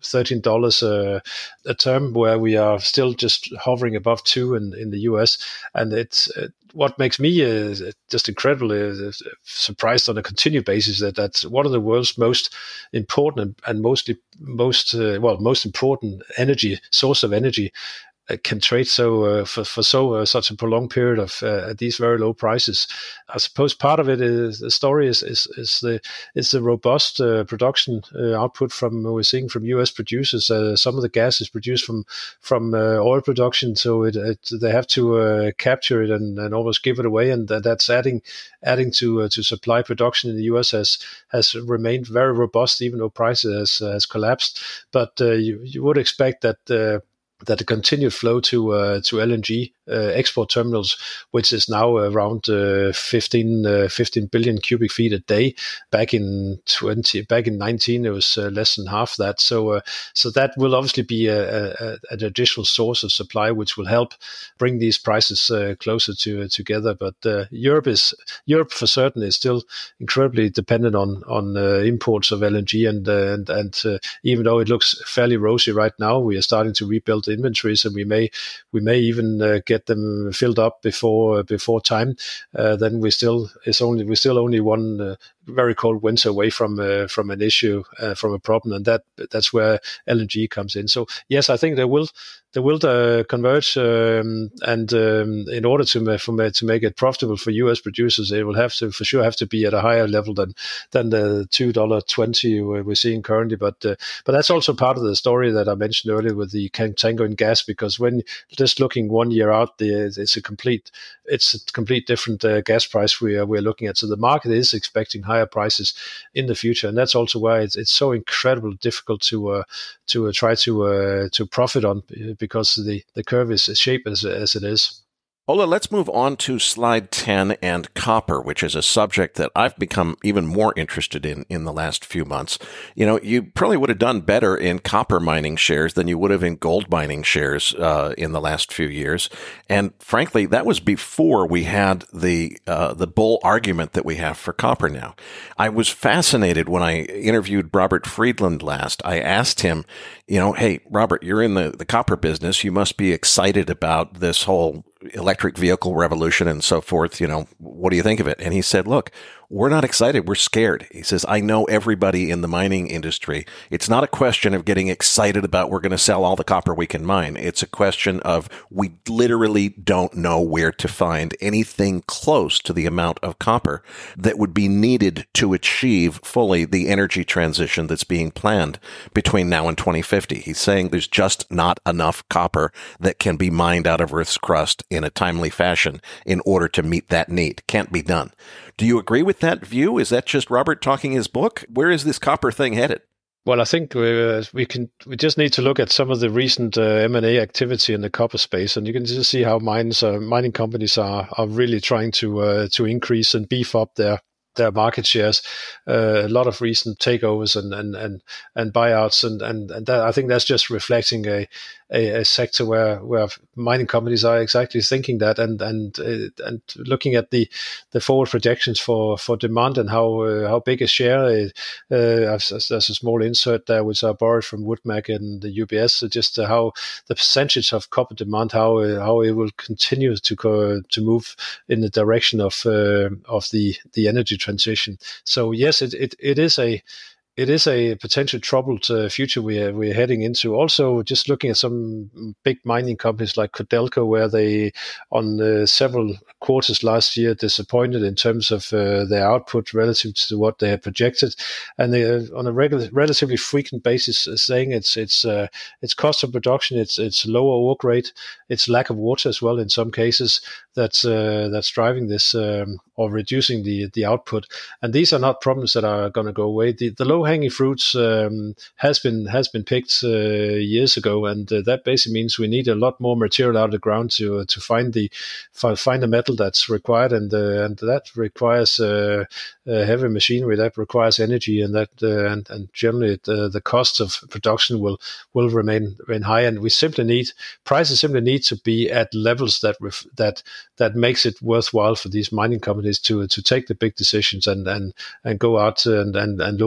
thirteen dollars uh, a term, where we are still just hovering above two in, in the U S. And it's uh, what makes me uh, just incredibly uh, surprised on a continued basis that that's one of the world's most important and, and mostly most uh, well most important energy source of energy can trade so uh, for for so uh, such a prolonged period of uh, at these very low prices. I suppose part of it is the story is is, is the is the robust uh, production uh, output from we're seeing from U S producers. Uh, some of the gas is produced from from uh, oil production, so it, it they have to uh, capture it and, and almost give it away, and that's adding adding to uh, to supply. Production in the U S has has remained very robust, even though prices has, has collapsed. But uh, you you would expect that. Uh, that the continued flow to uh, to L N G uh, export terminals, which is now around uh, fifteen, uh, fifteen billion cubic feet a day. Back in twenty, back in nineteen, it was uh, less than half that. So, uh, so that will obviously be a, a, an additional source of supply, which will help bring these prices uh, closer to uh, together. But uh, Europe is Europe for certain is still incredibly dependent on on uh, imports of L N G, and uh, and and uh, even though it looks fairly rosy right now, we are starting to rebuild inventories, and we may we may even uh, get them filled up before uh, before time. Uh, then we still it's only we still only one uh, very cold winter away from uh, from an issue, uh, from a problem, and that that's where L N G comes in. So yes, I think there will they will uh, converge, um, and um, in order to for, to make it profitable for U S producers, they will have to for sure have to be at a higher level than than the two dollars twenty we're seeing currently. But uh, but that's also part of the story that I mentioned earlier with the contango in gas, because when just looking one year out, the, it's a complete it's a complete different uh, gas price we are we're looking at. So the market is expecting higher prices in the future, and that's also why it's it's so incredibly difficult to uh, to uh, try to uh, to profit on, because the, the curve is shaped as as it is.
Ola, let's move on to slide ten and copper, which is a subject that I've become even more interested in in the last few months. You know, you probably would have done better in copper mining shares than you would have in gold mining shares uh, in the last few years. And frankly, that was before we had the uh, the bull argument that we have for copper now. I was fascinated when I interviewed Robert Friedland last. I asked him, you know, hey, Robert, you're in the, the copper business. You must be excited about this whole electric vehicle revolution and so forth. You know, what do you think of it? And he said, look, we're not excited. We're scared. He says, I know everybody in the mining industry. It's not a question of getting excited about we're going to sell all the copper we can mine. It's a question of we literally don't know where to find anything close to the amount of copper that would be needed to achieve fully the energy transition that's being planned between now and twenty fifty. He's saying there's just not enough copper that can be mined out of Earth's crust in a timely fashion in order to meet that need. Can't be done. Do you agree with that view? Is that just Robert talking his book? Where is this copper thing headed?
Well, I think we, uh, we can. We just need to look at some of the recent uh, M and A activity in the copper space, and you can just see how mines, uh, mining companies are are really trying to uh, to increase and beef up their their market shares. Uh, a lot of recent takeovers and and and, and buyouts, and and, and that, I think that's just reflecting a. A, a sector where, where mining companies are exactly thinking that, and and uh, and looking at the, the forward projections for, for demand and how uh, how big a share. Uh, there's a small insert there which I borrowed from Woodmac and the U B S. So just uh, how the percentage of copper demand, how uh, how it will continue to go, to move in the direction of uh, of the, the energy transition. So yes, it it, it is a It is a potential troubled uh, future we are, we're heading into. Also, just looking at some big mining companies like Codelco, where they, on uh, several quarters last year, disappointed in terms of uh, their output relative to what they had projected, and they are on a regular, relatively frequent basis uh, saying it's it's uh, it's cost of production, it's it's lower ore grade, it's lack of water as well in some cases that's uh, that's driving this um, or reducing the the output. And these are not problems that are going to go away. The, the low hanging fruits um, has been has been picked uh, years ago, and uh, that basically means we need a lot more material out of the ground to uh, to find the find the metal that's required, and uh, and that requires uh, uh, heavy machinery, that requires energy, and that uh, and and generally the, the cost of production will will remain remain high, and we simply need prices simply need to be at levels that ref, that that makes it worthwhile for these mining companies to to take the big decisions and and and go out and and, and look for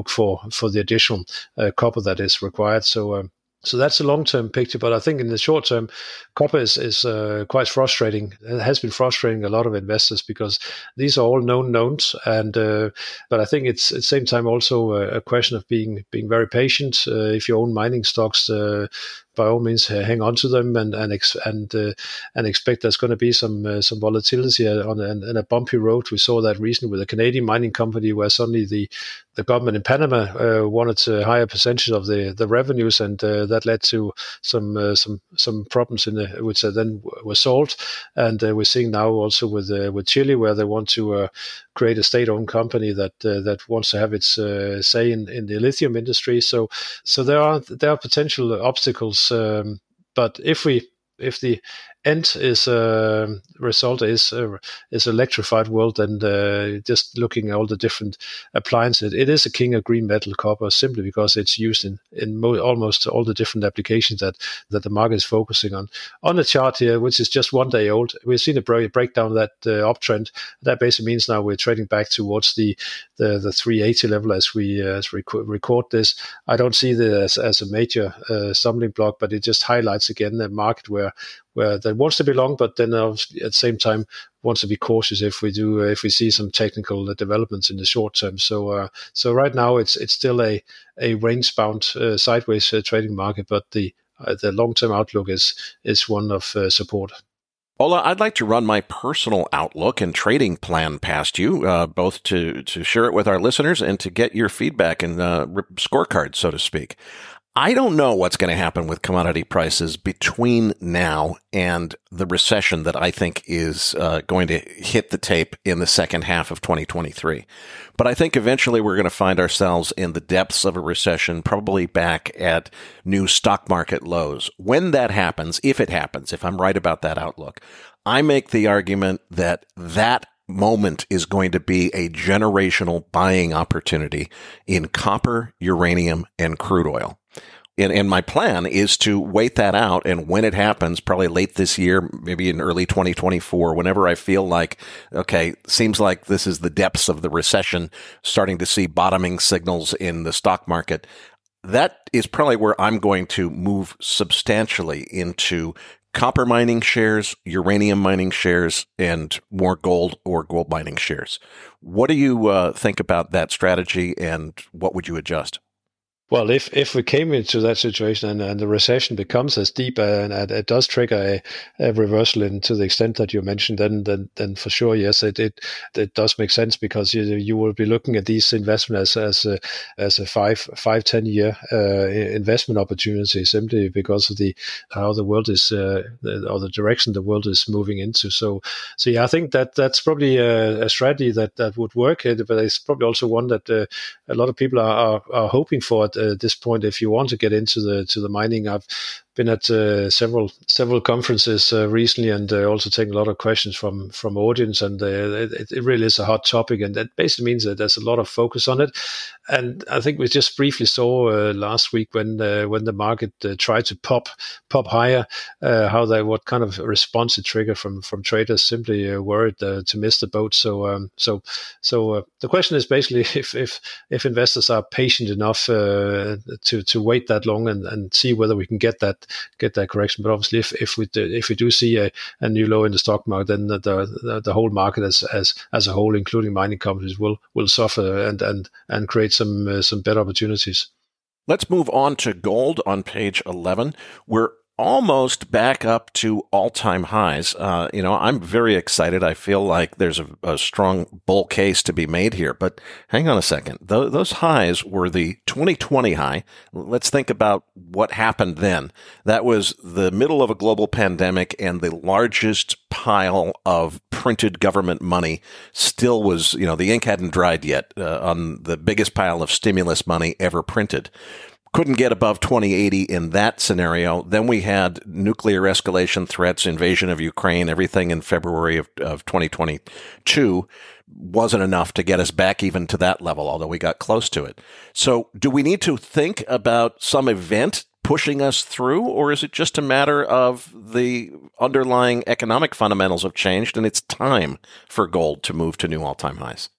for the additional uh, copper that is required. So. Um, So that's a long-term picture, but I think in the short term, copper is, is uh, quite frustrating. It has been frustrating a lot of investors because these are all known knowns. And uh, but I think it's at the same time also a, a question of being being very patient. Uh, if you own mining stocks, uh, by all means, uh, hang on to them and and ex- and uh, and expect there's going to be some uh, some volatility on a, on a bumpy road. We saw that recently with a Canadian mining company where suddenly the the government in Panama uh, wanted a higher percentage of the, the revenues, and uh, that led to some uh, some some problems in the, which uh, then were solved. And uh, we're seeing now also with uh, with Chile, where they want to uh, create a state-owned company that uh, that wants to have its uh, say in, in the lithium industry. So so there are there are potential obstacles, um, but if we if the end is uh, result is uh, is electrified world, and uh, just looking at all the different appliances, it is a king of green metal, copper, simply because it's used in in mo- almost all the different applications that that the market is focusing on. On the chart here, which is just one day old, we've seen a break, breakdown of that uh, uptrend. That basically means now we're trading back towards the the, the three eighty level as we uh, as we record this. I don't see this as, as a major uh, stumbling block, but it just highlights again a market where where that wants to be long, but then uh, at the same time wants to be cautious if we do uh, if we see some technical uh, developments in the short term. So uh, so right now it's it's still a a range bound uh, sideways uh, trading market, but the uh, the long term outlook is is one of uh, support.
Ola, I'd like to run my personal outlook and trading plan past you, uh, both to to share it with our listeners and to get your feedback and uh, scorecard, so to speak. I don't know what's going to happen with commodity prices between now and the recession that I think is uh, going to hit the tape in the second half of twenty twenty-three. But I think eventually we're going to find ourselves in the depths of a recession, probably back at new stock market lows. When that happens, if it happens, if I'm right about that outlook, I make the argument that that moment is going to be a generational buying opportunity in copper, uranium, and crude oil. And, and my plan is to wait that out, and when it happens, probably late this year, maybe in early twenty twenty-four, whenever I feel like, okay, seems like this is the depths of the recession, starting to see bottoming signals in the stock market, that is probably where I'm going to move substantially into copper mining shares, uranium mining shares, and more gold or gold mining shares. What do you uh, think about that strategy, and what would you adjust?
Well, if, if we came into that situation and, and the recession becomes as deep and, and it does trigger a, a reversal in, to the extent that you mentioned, then then, then for sure, yes, it, it it does make sense, because you you will be looking at these investments as as a, as a five five ten year uh, investment opportunity, simply because of the how the world is uh, or the direction the world is moving into. So so yeah, I think that that's probably a, a strategy that, that would work, but it's probably also one that uh, a lot of people are, are, are hoping for at uh, this point. If you want to get into the to the mining, I've been at uh, several several conferences uh, recently, and uh, also taking a lot of questions from from audience, and uh, it, it really is a hot topic, and that basically means that there's a lot of focus on it. And I think we just briefly saw uh, last week when uh, when the market uh, tried to pop pop higher, uh, how they what kind of response it triggered from from traders simply uh, worried uh, to miss the boat. So um, so so uh, the question is basically if if if investors are patient enough uh, to to wait that long and, and see whether we can get that get that correction. But obviously, if if we do, if we do see a, a new low in the stock market, then the the, the whole market as as as a whole, including mining companies, will will suffer and and and create some uh, some better opportunities.
Let's move on to gold on page eleven. We're almost back up to all-time highs. Uh, you know, I'm very excited. I feel like there's a, a strong bull case to be made here. But hang on a second. Th- those highs were the twenty twenty high. Let's think about what happened then. That was the middle of a global pandemic, and the largest pile of printed government money still was, you know, the ink hadn't dried yet uh, on the biggest pile of stimulus money ever printed. Couldn't get above twenty eighty in that scenario. Then we had nuclear escalation threats, invasion of Ukraine, everything in February of, of twenty twenty-two wasn't enough to get us back even to that level, although we got close to it. So do we need to think about some event pushing us through, or is it just a matter of the underlying economic fundamentals have changed and it's time for gold to move to new all-time highs?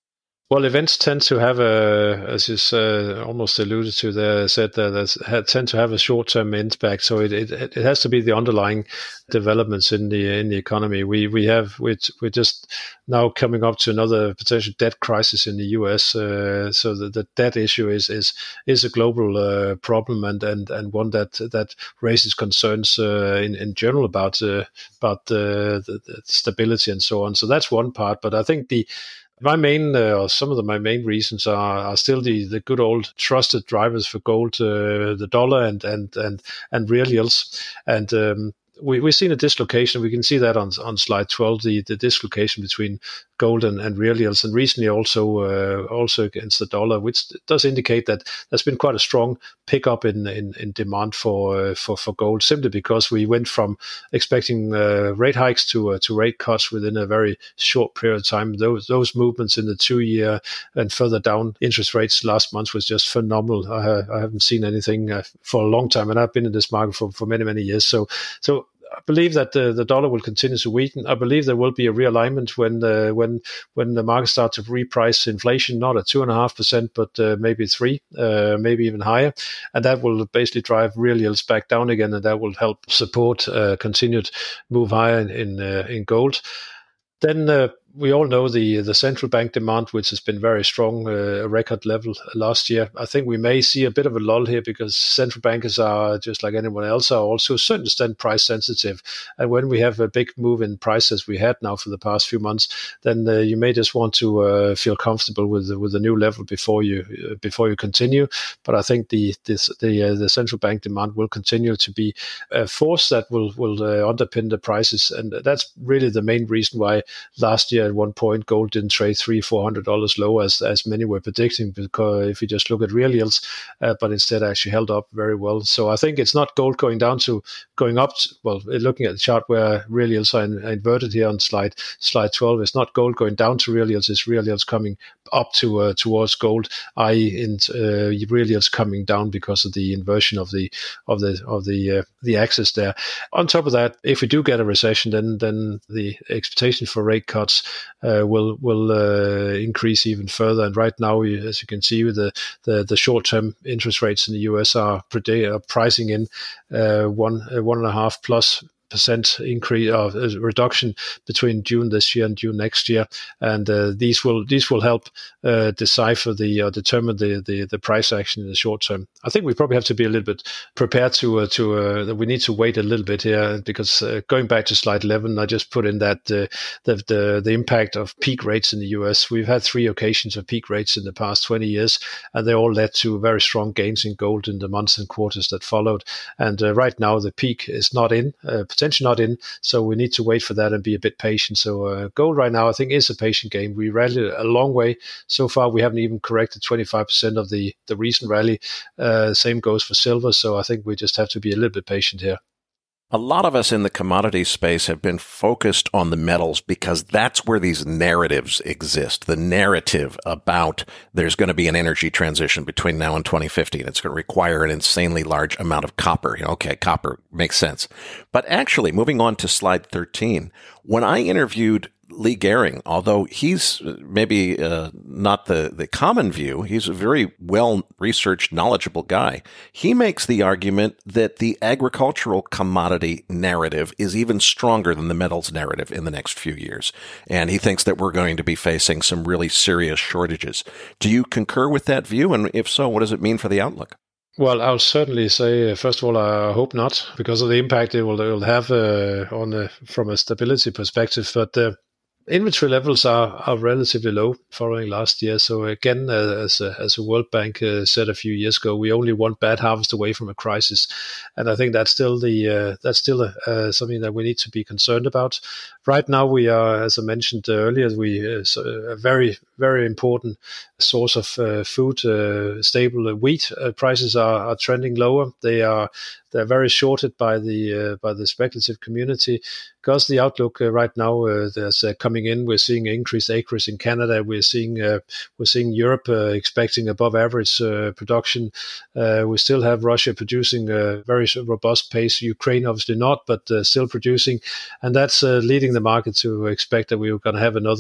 Well, events tend to have a, as you uh, almost alluded to there, said that tend to have a short-term impact. So it, it it has to be the underlying developments in the in the economy. We we have we we're just now coming up to another potential debt crisis in the U S. Uh, so the, the debt issue is is is a global uh, problem and, and and one that that raises concerns uh, in in general about uh, about uh, the, the stability and so on. So that's one part. But I think the My main, uh, or some of the, my main reasons are, are still the, the good old trusted drivers for gold, uh, the dollar and and and and real yields, and um, we we've seen a dislocation. We can see that on on slide twelve, the, the dislocation between gold and, and real yields, and recently also uh, also against the dollar, which does indicate that there's been quite a strong pickup in in, in demand for uh, for for gold, simply because we went from expecting uh, rate hikes to uh, to rate cuts within a very short period of time. Those those movements in the two year and further down interest rates last month was just phenomenal. I, I haven't seen anything uh, for a long time, and I've been in this market for, for many many years. So so. I believe that the, the dollar will continue to weaken. I believe there will be a realignment when the when when the market starts to reprice inflation, not at two and a half percent, but uh, maybe three, uh, maybe even higher, and that will basically drive real yields back down again, and that will help support uh, continued move higher in in, uh, in gold. Then uh, we all know the the central bank demand, which has been very strong, uh, a record level last year. I think we may see a bit of a lull here because central bankers are, just like anyone else, are also to a certain extent price sensitive. And when we have a big move in prices we had now for the past few months, then uh, you may just want to uh, feel comfortable with with the new level before you uh, before you continue. But I think the this, the uh, the central bank demand will continue to be a force that will will uh, underpin the prices, and that's really the main reason why last year at one point gold didn't trade three, four hundred dollars low as as many were predicting. Because if you just look at real yields, uh, but instead actually held up very well. So I think it's not gold going down to going up. To, well, looking at the chart where real yields are in, inverted here on slide slide twelve, it's not gold going down to real yields. It's real yields coming up to uh, towards gold, that is, in uh, real yields coming down because of the inversion of the of the of the uh, the axis there. On top of that, if we do get a recession, then then the expectation for rate cuts uh, will will uh, increase even further. And right now, as you can see, with the the, the short term interest rates in the U S are, are pricing in uh, one uh, one and a half plus percent increase or uh, reduction between June this year and June next year, and uh, these will these will help uh, decipher the uh, determine the, the the price action in the short term. I think we probably have to be a little bit prepared to uh, to uh, that we need to wait a little bit here, because uh, going back to slide eleven, I just put in that uh, the, the the impact of peak rates in the U S. We've had three occasions of peak rates in the past twenty years, and they all led to very strong gains in gold in the months and quarters that followed. And uh, right now, the peak is not in. Uh, potentially not in, so we need to wait for that and be a bit patient. So uh, gold right now, I think, is a patient game. We rallied a long way so far. We haven't even corrected twenty-five percent of the the recent rally. Uh, same goes for silver. So I think we just have to be a little bit patient here.
A lot of us in the commodities space have been focused on the metals because that's where these narratives exist. The narrative about there's going to be an energy transition between now and twenty fifty, and it's going to require an insanely large amount of copper. You know, okay, copper makes sense. But actually, moving on to slide thirteen, when I interviewed Lee Gehring, although he's maybe uh, not the, the common view, he's a very well-researched, knowledgeable guy. He makes the argument that the agricultural commodity narrative is even stronger than the metals narrative in the next few years. And he thinks that we're going to be facing some really serious shortages. Do you concur with that view? And if so, what does it mean for the outlook?
Well, I'll certainly say, uh, first of all, I hope not, because of the impact it will, it will have uh, on the, from a stability perspective. But uh, inventory levels are, are relatively low following last year. So again, uh, as a, as a World Bank uh, said a few years ago, we only one bad harvest away from a crisis, and I think that's still the uh, that's still a, uh, something that we need to be concerned about. Right now, we are, as I mentioned earlier, we uh, a very very important source of uh, food, uh, stable wheat uh, prices are, are trending lower. They are they're very shorted by the uh, by the speculative community, because the outlook uh, right now uh, there's uh, coming in. We're seeing increased acres in Canada. We're seeing uh, we're seeing Europe uh, expecting above average uh, production. Uh, we still have Russia producing a very robust pace. Ukraine obviously not, but uh, still producing, and that's uh, leading the market to expect that we're going to have another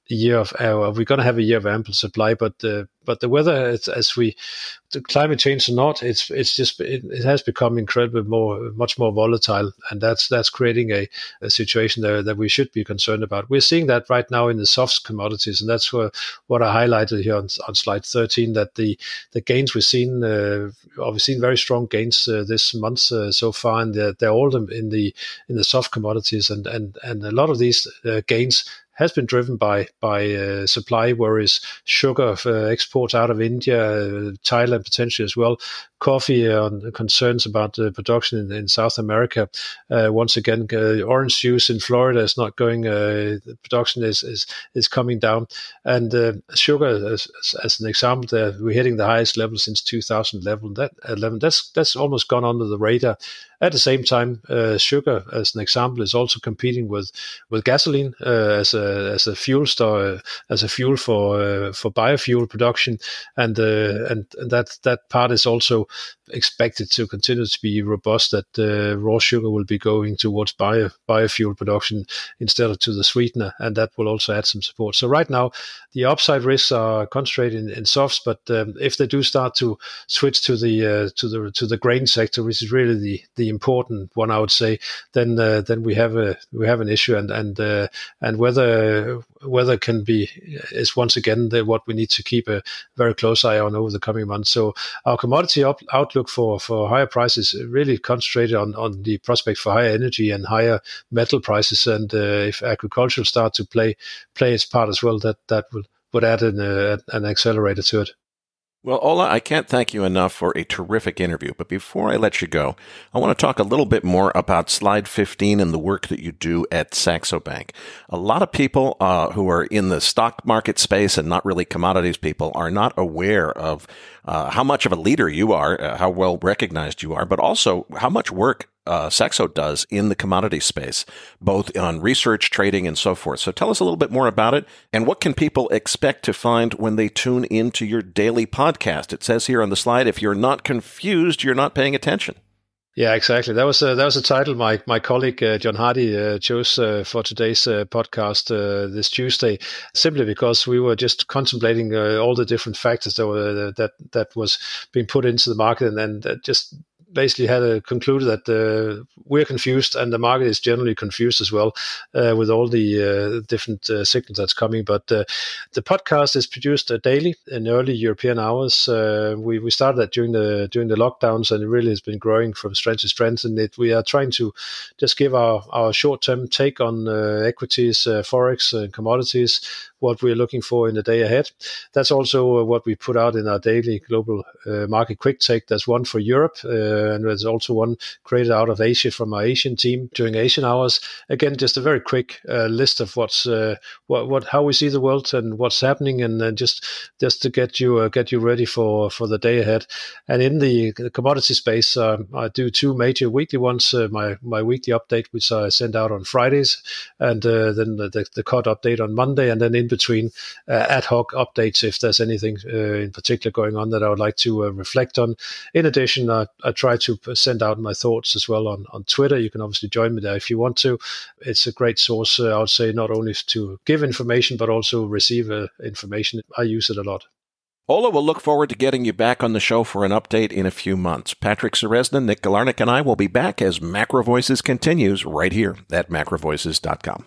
year of uh, we're going to have a year of ample supply, but uh, but the weather, it's, as we the climate change or not, it's it's just it, it has become incredibly more much more volatile, and that's that's creating a, a situation there that we should be concerned about. We're seeing that right now in the soft commodities, and that's where, what I highlighted here on, on slide thirteen. That the the gains we've seen, uh, we've seen very strong gains uh, this month uh, so far, and they're, they're all in the in the soft commodities, and and and a lot of these uh, gains has been driven by by uh, supply worries, sugar uh, exports out of India, uh, Thailand potentially as well, coffee uh, concerns about uh, production in, in South America. Uh, once again, uh, orange juice in Florida is not going. Uh, the production is is is coming down, and uh, sugar, as, as an example, uh, we're hitting the highest level since two thousand eleven. That eleven, that's that's almost gone under the radar. At the same time, uh, sugar, as an example, is also competing with with gasoline uh, as a as a fuel store, uh, as a fuel for uh, for biofuel production, and uh, and that that part is also expected to continue to be robust. That uh, raw sugar will be going towards bio biofuel production instead of to the sweetener, and that will also add some support. So right now, the upside risks are concentrated in, in softs, but um, if they do start to switch to the uh, to the to the grain sector, which is really the the important one, I would say, then uh, then we have a we have an issue, and and uh, and whether weather can be is once again the, what we need to keep a very close eye on over the coming months. So our commodity up, outlook for for higher prices really concentrated on on the prospect for higher energy and higher metal prices, and uh, if agriculture start to play play its part as well, that that would would add an uh, an accelerator to it.
Well, Ola, I can't thank you enough for a terrific interview. But before I let you go, I want to talk a little bit more about slide fifteen and the work that you do at Saxo Bank. A lot of people uh, who are in the stock market space and not really commodities people are not aware of uh, how much of a leader you are, uh, how well recognized you are, but also how much work Uh, Saxo does in the commodity space, both on research, trading, and so forth. So tell us a little bit more about it, and what can people expect to find when they tune into your daily podcast? It says here on the slide, if you're not confused, you're not paying attention.
Yeah, exactly. That was uh, that was a title my my colleague uh, John Hardy uh, chose uh, for today's uh, podcast uh, this Tuesday, simply because we were just contemplating uh, all the different factors that were, that that was being put into the market, and then uh, just. basically had uh, concluded that uh, we're confused, and the market is generally confused as well uh, with all the uh, different uh, signals that's coming. But uh, the podcast is produced uh, daily in early European hours. Uh, we we started that during the during the lockdowns, and it really has been growing from strength to strength. And it, we are trying to just give our, our short-term take on uh, equities, uh, forex, and commodities, what we're looking for in the day ahead. That's also uh, what we put out in our daily global uh, market quick take. There's one for Europe, uh, and there's also one created out of Asia from our Asian team during Asian hours. Again, just a very quick uh, list of what's uh, what, what how we see the world and what's happening, and uh, just just to get you uh, get you ready for for the day ahead. And in the, the commodity space, um, I do two major weekly ones. Uh, my my weekly update, which I send out on Fridays, and uh, then the, the, the C O D update on Monday, and then in between uh, ad hoc updates if there's anything uh, in particular going on that I would like to uh, reflect on. In addition, I, I try to send out my thoughts as well on, on Twitter. You can obviously join me there if you want to. It's a great source, uh, I would say, not only to give information, but also receive uh, information. I use it a lot.
Ola will look forward to getting you back on the show for an update in a few months. Patrick Ceresna, Nick Galarnik, and I will be back as Macro Voices continues right here at macro voices dot com.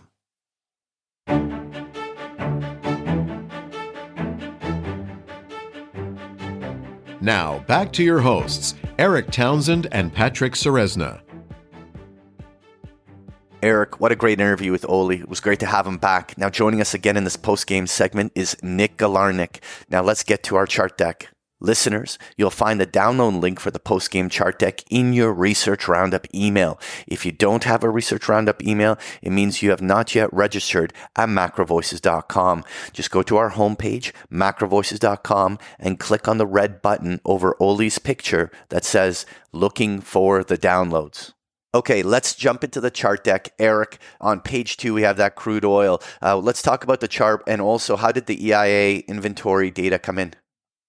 Now, back to your hosts, Eric Townsend and Patrick Ceresna.
Eric, what a great interview with Ole. It was great to have him back. Now, joining us again in this post-game segment is Nick Galarnik. Now, let's get to our chart deck. Listeners, you'll find the download link for the post-game chart deck in your Research Roundup email. If you don't have a Research Roundup email, it means you have not yet registered at macro voices dot com. Just go to our homepage, macro voices dot com, and click on the red button over Ole's picture that says, looking for the downloads. Okay, let's jump into the chart deck. Eric, on page two, we have that crude oil. Uh, let's talk about the chart, and also how did the E I A inventory data come in?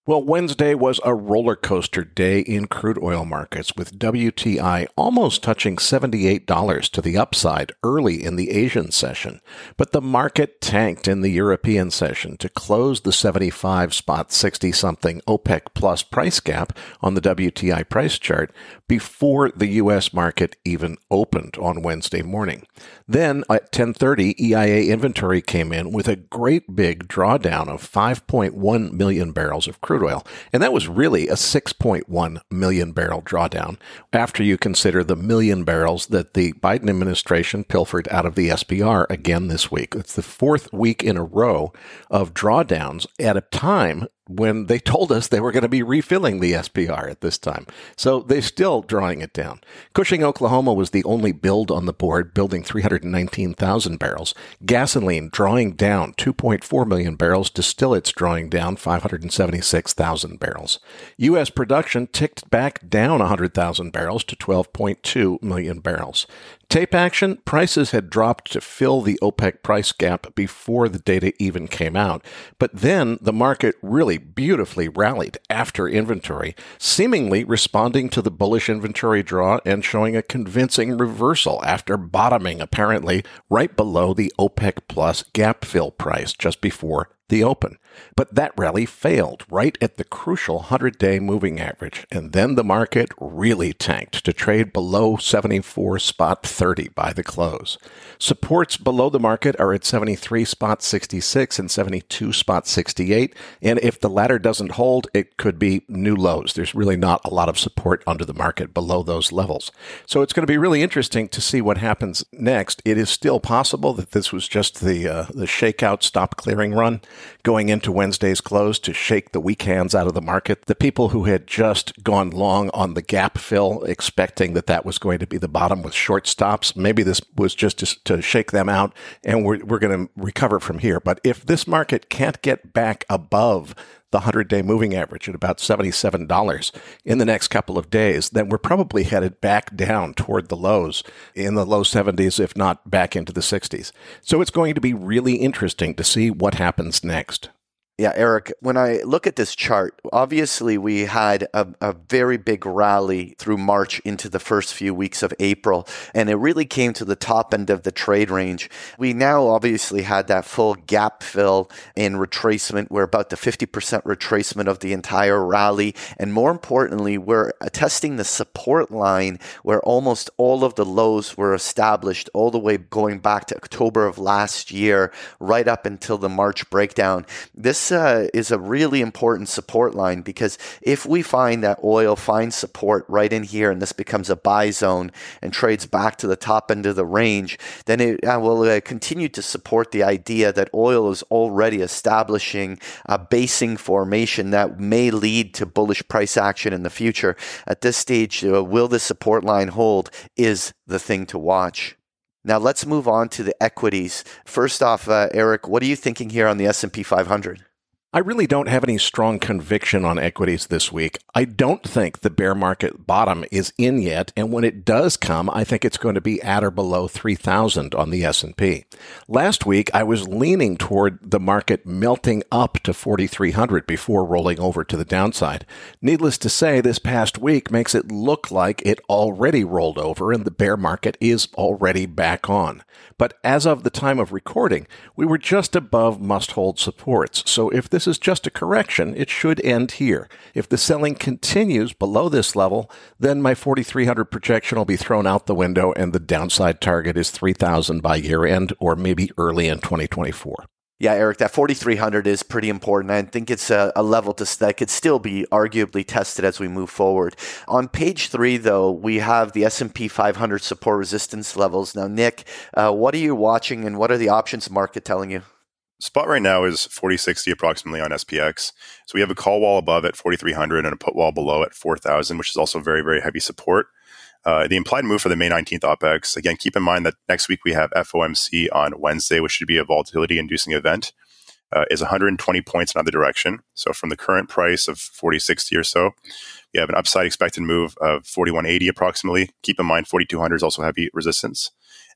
Well, Wednesday was a roller coaster day in crude oil markets, with W T I almost touching seventy-eight dollars to the upside early in the Asian session. But the market tanked in the European session to close the seventy-five spot sixty-something OPEC plus price gap on the W T I price chart before the U S market even opened on Wednesday morning. Then at ten thirty, E I A inventory came in with a great big drawdown of five point one million barrels of crude oil. And that was really a six point one million barrel drawdown after you consider the million barrels that the Biden administration pilfered out of the S P R again this week. It's the fourth week in a row of drawdowns at a time when they told us they were going to be refilling the S P R at this time. So they're still drawing it down. Cushing, Oklahoma was the only build on the board, building three hundred nineteen thousand barrels. Gasoline drawing down two point four million barrels. Distillates drawing down five hundred seventy-six thousand barrels. U S production ticked back down one hundred thousand barrels to twelve point two million barrels. Tape action, prices had dropped to fill the OPEC price gap before the data even came out. But then the market really beautifully rallied after inventory, seemingly responding to the bullish inventory draw and showing a convincing reversal after bottoming apparently right below the OPEC plus gap fill price just before the open. But that rally failed right at the crucial hundred-day moving average, and then the market really tanked to trade below seventy-four spot thirty by the close. Supports below the market are at seventy-three spot sixty-six and seventy-two spot sixty-eight, and if the latter doesn't hold, it could be new lows. There's really not a lot of support under the market below those levels. So it's going to be really interesting to see what happens next. It is still possible that this was just the uh, the shakeout stop clearing run going into Wednesday's close to shake the weak hands out of the market. The people who had just gone long on the gap fill, expecting that that was going to be the bottom with short stops, maybe this was just to, to shake them out, and we're, we're going to recover from here. But if this market can't get back above the hundred-day moving average at about seventy-seven dollars in the next couple of days, then we're probably headed back down toward the lows in the low seventies, if not back into the sixties. So it's going to be really interesting to see what happens next.
Yeah, Eric, when I look at this chart, obviously we had a, a very big rally through March into the first few weeks of April, and it really came to the top end of the trade range. We now obviously had that full gap fill in retracement. We're about the fifty percent retracement of the entire rally. And more importantly, we're testing the support line where almost all of the lows were established all the way going back to October of last year, right up until the March breakdown. This Uh, is a really important support line, because if we find that oil finds support right in here and this becomes a buy zone and trades back to the top end of the range, then it uh, will uh, continue to support the idea that oil is already establishing a basing formation that may lead to bullish price action in the future. At this stage, uh, will the support line hold is the thing to watch. Now let's move on to the equities. First off, uh, Eric, what are you thinking here on the S and P five hundred?
I really don't have any strong conviction on equities this week. I don't think the bear market bottom is in yet, and when it does come, I think it's going to be at or below three thousand on the S and P. Last week, I was leaning toward the market melting up to forty-three hundred before rolling over to the downside. Needless to say, this past week makes it look like it already rolled over and the bear market is already back on. But as of the time of recording, we were just above must-hold supports, so if this This is just a correction, it should end here. If the selling continues below this level, then my forty-three hundred projection will be thrown out the window and the downside target is three thousand by year end or maybe early in twenty twenty-four.
Yeah, Eric, that forty-three hundred is pretty important. I think it's a, a level to, that could still be arguably tested as we move forward. On page three, though, we have the S and P five hundred support resistance levels. Now, Nick, uh, what are you watching and what are the options market telling you?
Spot right now is forty sixty approximately on S P X. So we have a call wall above at forty-three hundred and a put wall below at four thousand, which is also very, very heavy support. Uh, the implied move for the May nineteenth OPEX, again, keep in mind that next week we have F O M C on Wednesday, which should be a volatility-inducing event, uh, is one hundred twenty points in either direction. So from the current price of forty sixty or so, we have an upside expected move of forty-one eighty approximately. Keep in mind forty-two hundred is also heavy resistance.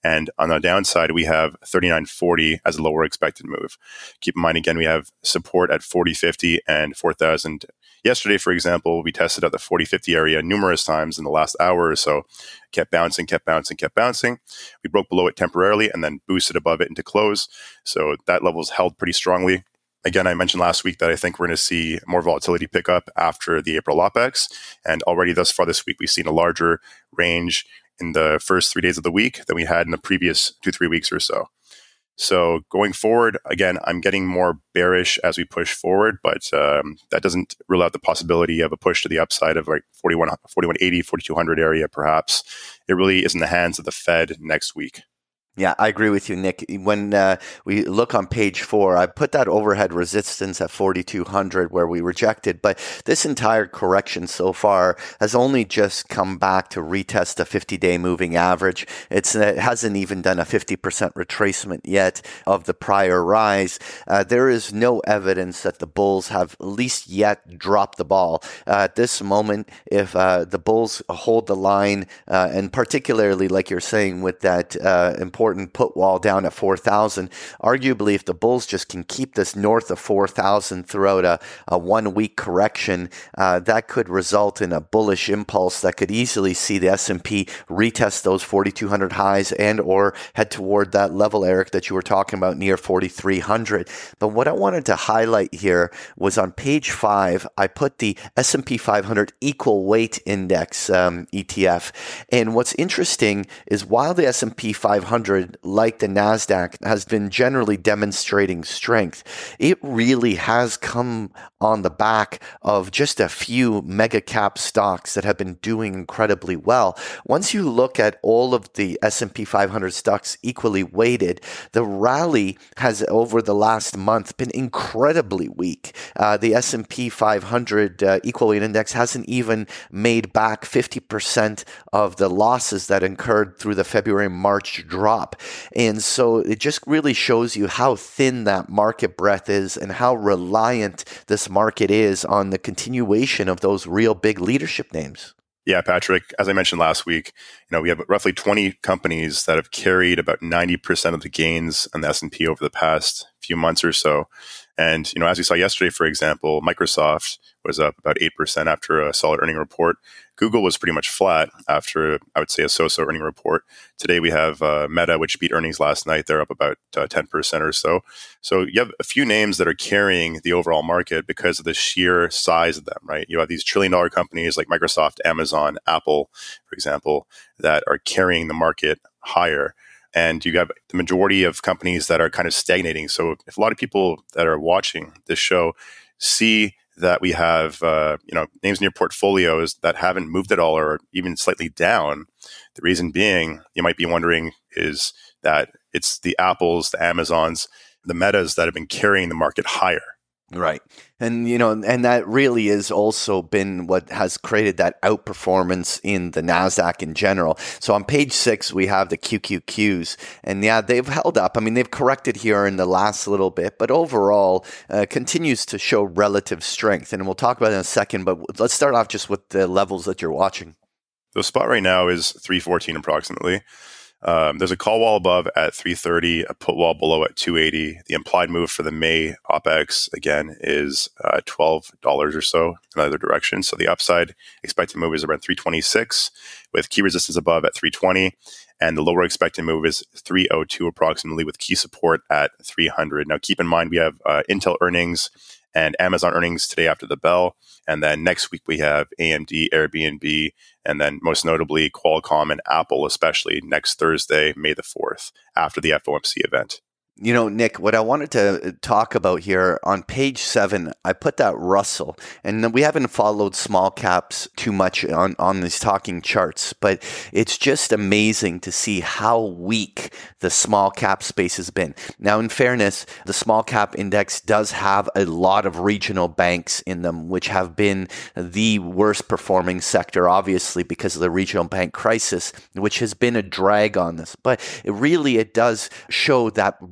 And on the downside, we have thirty-nine forty as a lower expected move. Keep in mind, again, we have support at forty fifty and four thousand. Yesterday, for example, we tested out the forty fifty area numerous times in the last hour or so, kept bouncing, kept bouncing, kept bouncing. We broke below it temporarily and then boosted above it into close. So that level's held pretty strongly. Again, I mentioned last week that I think we're going to see more volatility pick up after the April OPEX. And already thus far this week, we've seen a larger range in the first three days of the week than we had in the previous two, three weeks or so. So going forward, again, I'm getting more bearish as we push forward, but um, that doesn't rule out the possibility of a push to the upside of like forty-one, forty-one eighty, forty-two hundred area, perhaps. It really is in the hands of the Fed next week.
Yeah, I agree with you, Nick. When uh, we look on page four, I put that overhead resistance at forty-two hundred where we rejected, but this entire correction so far has only just come back to retest the fifty-day moving average. It's, it hasn't even done a fifty percent retracement yet of the prior rise. Uh, there is no evidence that the bulls have at least yet dropped the ball. Uh, at this moment, if uh, the bulls hold the line, uh, and particularly, like you're saying, with that uh, important important put wall down at four thousand. Arguably, if the bulls just can keep this north of four thousand throughout a, a one-week correction, uh, that could result in a bullish impulse that could easily see the S and P retest those forty-two hundred highs and or head toward that level, Eric, that you were talking about near forty-three hundred. But what I wanted to highlight here was on page five, I put the S and P five hundred equal weight index um, E T F. And what's interesting is while the S and P five hundred, like the NASDAQ, has been generally demonstrating strength, it really has come on the back of just a few mega cap stocks that have been doing incredibly well. Once you look at all of the S and P five hundred stocks equally weighted, the rally has over the last month been incredibly weak. Uh, the S and P five hundred uh, equal weight index hasn't even made back fifty percent of the losses that incurred through the February-March drop. And so it just really shows you how thin that market breadth is and how reliant this market is on the continuation of those real big leadership names.
Yeah, Patrick, as I mentioned last week, you know, we have roughly twenty companies that have carried about ninety percent of the gains on the S and P over the past few months or so. And, you know, as we saw yesterday, for example, Microsoft was up about eight percent after a solid earning report. Google was pretty much flat after, I would say, a so-so earning report. Today we have uh, Meta, which beat earnings last night. They're up about uh, ten percent or so. So you have a few names that are carrying the overall market because of the sheer size of them, right? You have these trillion-dollar companies like Microsoft, Amazon, Apple, for example, that are carrying the market higher. And you have the majority of companies that are kind of stagnating. So if a lot of people that are watching this show see that we have uh, you know names in your portfolios that haven't moved at all or even slightly down, the reason being, you might be wondering, is that it's the Apples, the Amazons, the Metas that have been carrying the market higher.
Right. And, you know, and that really has also been what has created that outperformance in the NASDAQ in general. So on page six, we have the Q Q Qs. And yeah, they've held up. I mean, they've corrected here in the last little bit, but overall uh, continues to show relative strength. And we'll talk about it in a second, but let's start off just with the levels that you're watching.
The spot right now is three fourteen approximately. Um, there's a call wall above at three thirty, a put wall below at two eighty. The implied move for the May OPEX, again, is uh, twelve dollars or so in either direction. So the upside expected move is around three twenty-six with key resistance above at three twenty. And the lower expected move is three oh two approximately with key support at three hundred. Now, keep in mind, we have uh, Intel earnings and Amazon earnings today after the bell. And then next week we have A M D, Airbnb, and then most notably Qualcomm and Apple, especially next Thursday, May the fourth, after the F O M C event.
You know, Nick, what I wanted to talk about here on page seven, I put that Russell, and we haven't followed small caps too much on, on these talking charts, but it's just amazing to see how weak the small cap space has been. Now, in fairness, the small cap index does have a lot of regional banks in them, which have been the worst performing sector, obviously, because of the regional bank crisis, which has been a drag on this. But it really, it does show that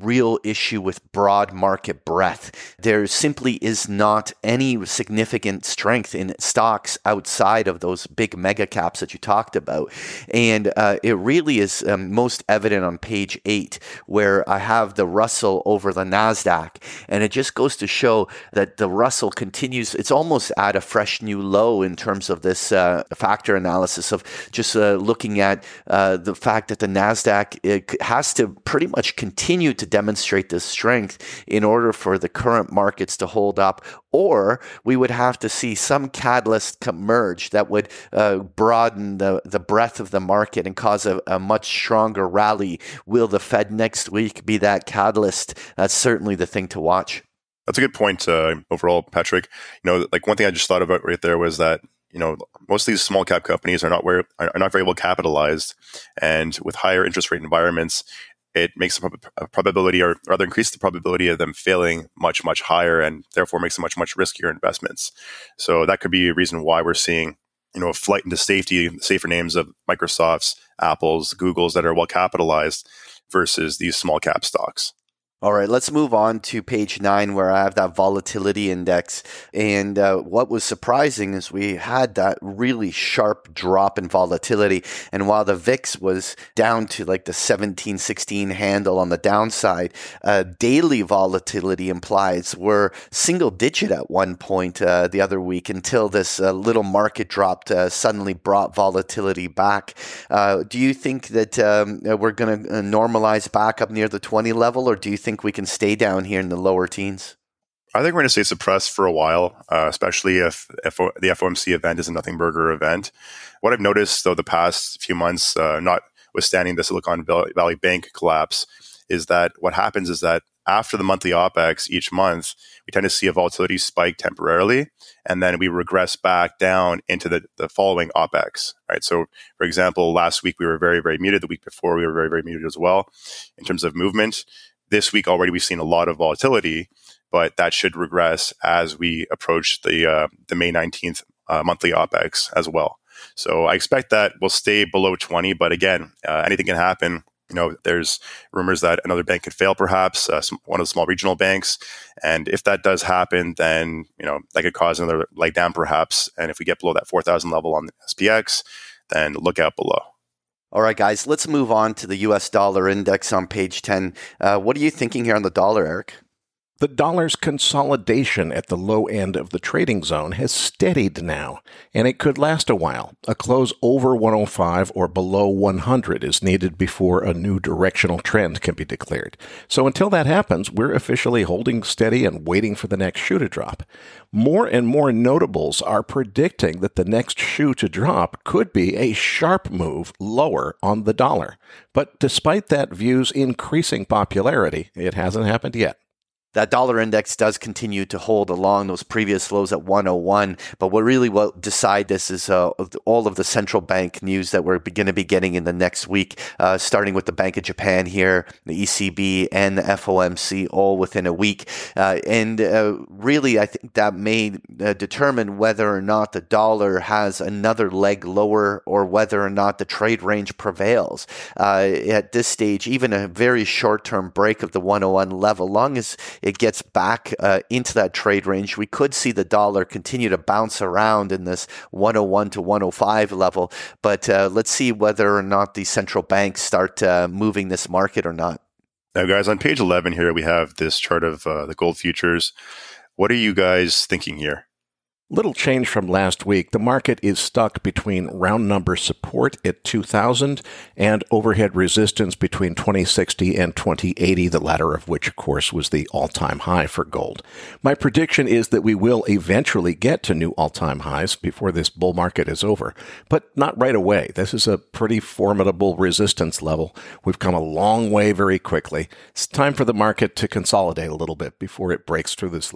real issue with broad market breadth. There simply is not any significant strength in stocks outside of those big mega caps that you talked about. And uh, it really is um, most evident on page eight, where I have the Russell over the NASDAQ. And it just goes to show that the Russell continues, it's almost at a fresh new low in terms of this uh, factor analysis of just uh, looking at uh, the fact that the NASDAQ it has to pretty much continue to demonstrate this strength in order for the current markets to hold up, or we would have to see some catalyst emerge that would uh, broaden the, the breadth of the market and cause a, a much stronger rally. Will the Fed next week be that catalyst? That's certainly the thing to watch.
That's a good point uh, overall, Patrick. You know, like one thing I just thought about right there was that, you know, most of these small cap companies are not where are not very well capitalized, and with higher interest rate environments, it makes the prob- probability, or rather increases the probability of them failing much, much higher, and therefore makes them much, much riskier investments. So that could be a reason why we're seeing, you know, a flight into safety, safer names of Microsofts, Apples, Googles that are well capitalized versus these small cap stocks.
All right, let's move on to page nine, where I have that volatility index. And uh, what was surprising is we had that really sharp drop in volatility. And while the V I X was down to like the seventeen sixteen handle on the downside, uh, daily volatility implies were single digit at one point uh, the other week, until this uh, little market dropped uh, suddenly brought volatility back. Uh, do you think that um, we're going to normalize back up near the twenty level, or do you think think we can stay down here in the lower teens?
I think we're going to stay suppressed for a while, uh, especially if, if the F O M C event is a nothing burger event. What I've noticed, though, the past few months, uh, notwithstanding the Silicon Valley Bank collapse, is that what happens is that after the monthly OPEX each month, we tend to see a volatility spike temporarily, and then we regress back down into the, the following OPEX, right? So, for example, last week we were very, very muted. The week before we were very, very muted as well in terms of movement. This week already we've seen a lot of volatility, but that should regress as we approach the uh, the May nineteenth uh, monthly OPEX as well. So I expect that we'll stay below twenty, but again, uh, anything can happen. You know, there's rumors that another bank could fail, perhaps uh, some, one of the small regional banks, and if that does happen, then you know that could cause another leg down, perhaps. And if we get below that four thousand level on the S P X, then look out below.
All right, guys, let's move on to the U S dollar index on page ten. Uh, what are you thinking here on the dollar, Eric?
The dollar's consolidation at the low end of the trading zone has steadied now, and it could last a while. A close over one oh five or below one hundred is needed before a new directional trend can be declared. So until that happens, we're officially holding steady and waiting for the next shoe to drop. More and more notables are predicting that the next shoe to drop could be a sharp move lower on the dollar. But despite that view's increasing popularity, it hasn't happened yet.
That dollar index does continue to hold along those previous lows at one oh one, but what really will decide this is uh, all of the central bank news that we're going to be getting in the next week, uh, starting with the Bank of Japan here, the E C B, and the F O M C, all within a week. Uh, and uh, really, I think that may uh, determine whether or not the dollar has another leg lower, or whether or not the trade range prevails. Uh, at this stage, even a very short-term break of the one oh one level, long as it gets back uh, into that trade range, we could see the dollar continue to bounce around in this one oh one to one oh five level. But uh, let's see whether or not the central banks start uh, moving this market or not.
Now, guys, on page eleven here, we have this chart of uh, the gold futures. What are you guys thinking here?
Little change from last week. The market is stuck between round number support at two thousand and overhead resistance between twenty sixty and twenty eighty, the latter of which, of course, was the all-time high for gold. My prediction is that we will eventually get to new all-time highs before this bull market is over, but not right away. This is a pretty formidable resistance level. We've come a long way very quickly. It's time for the market to consolidate a little bit before it breaks through this level.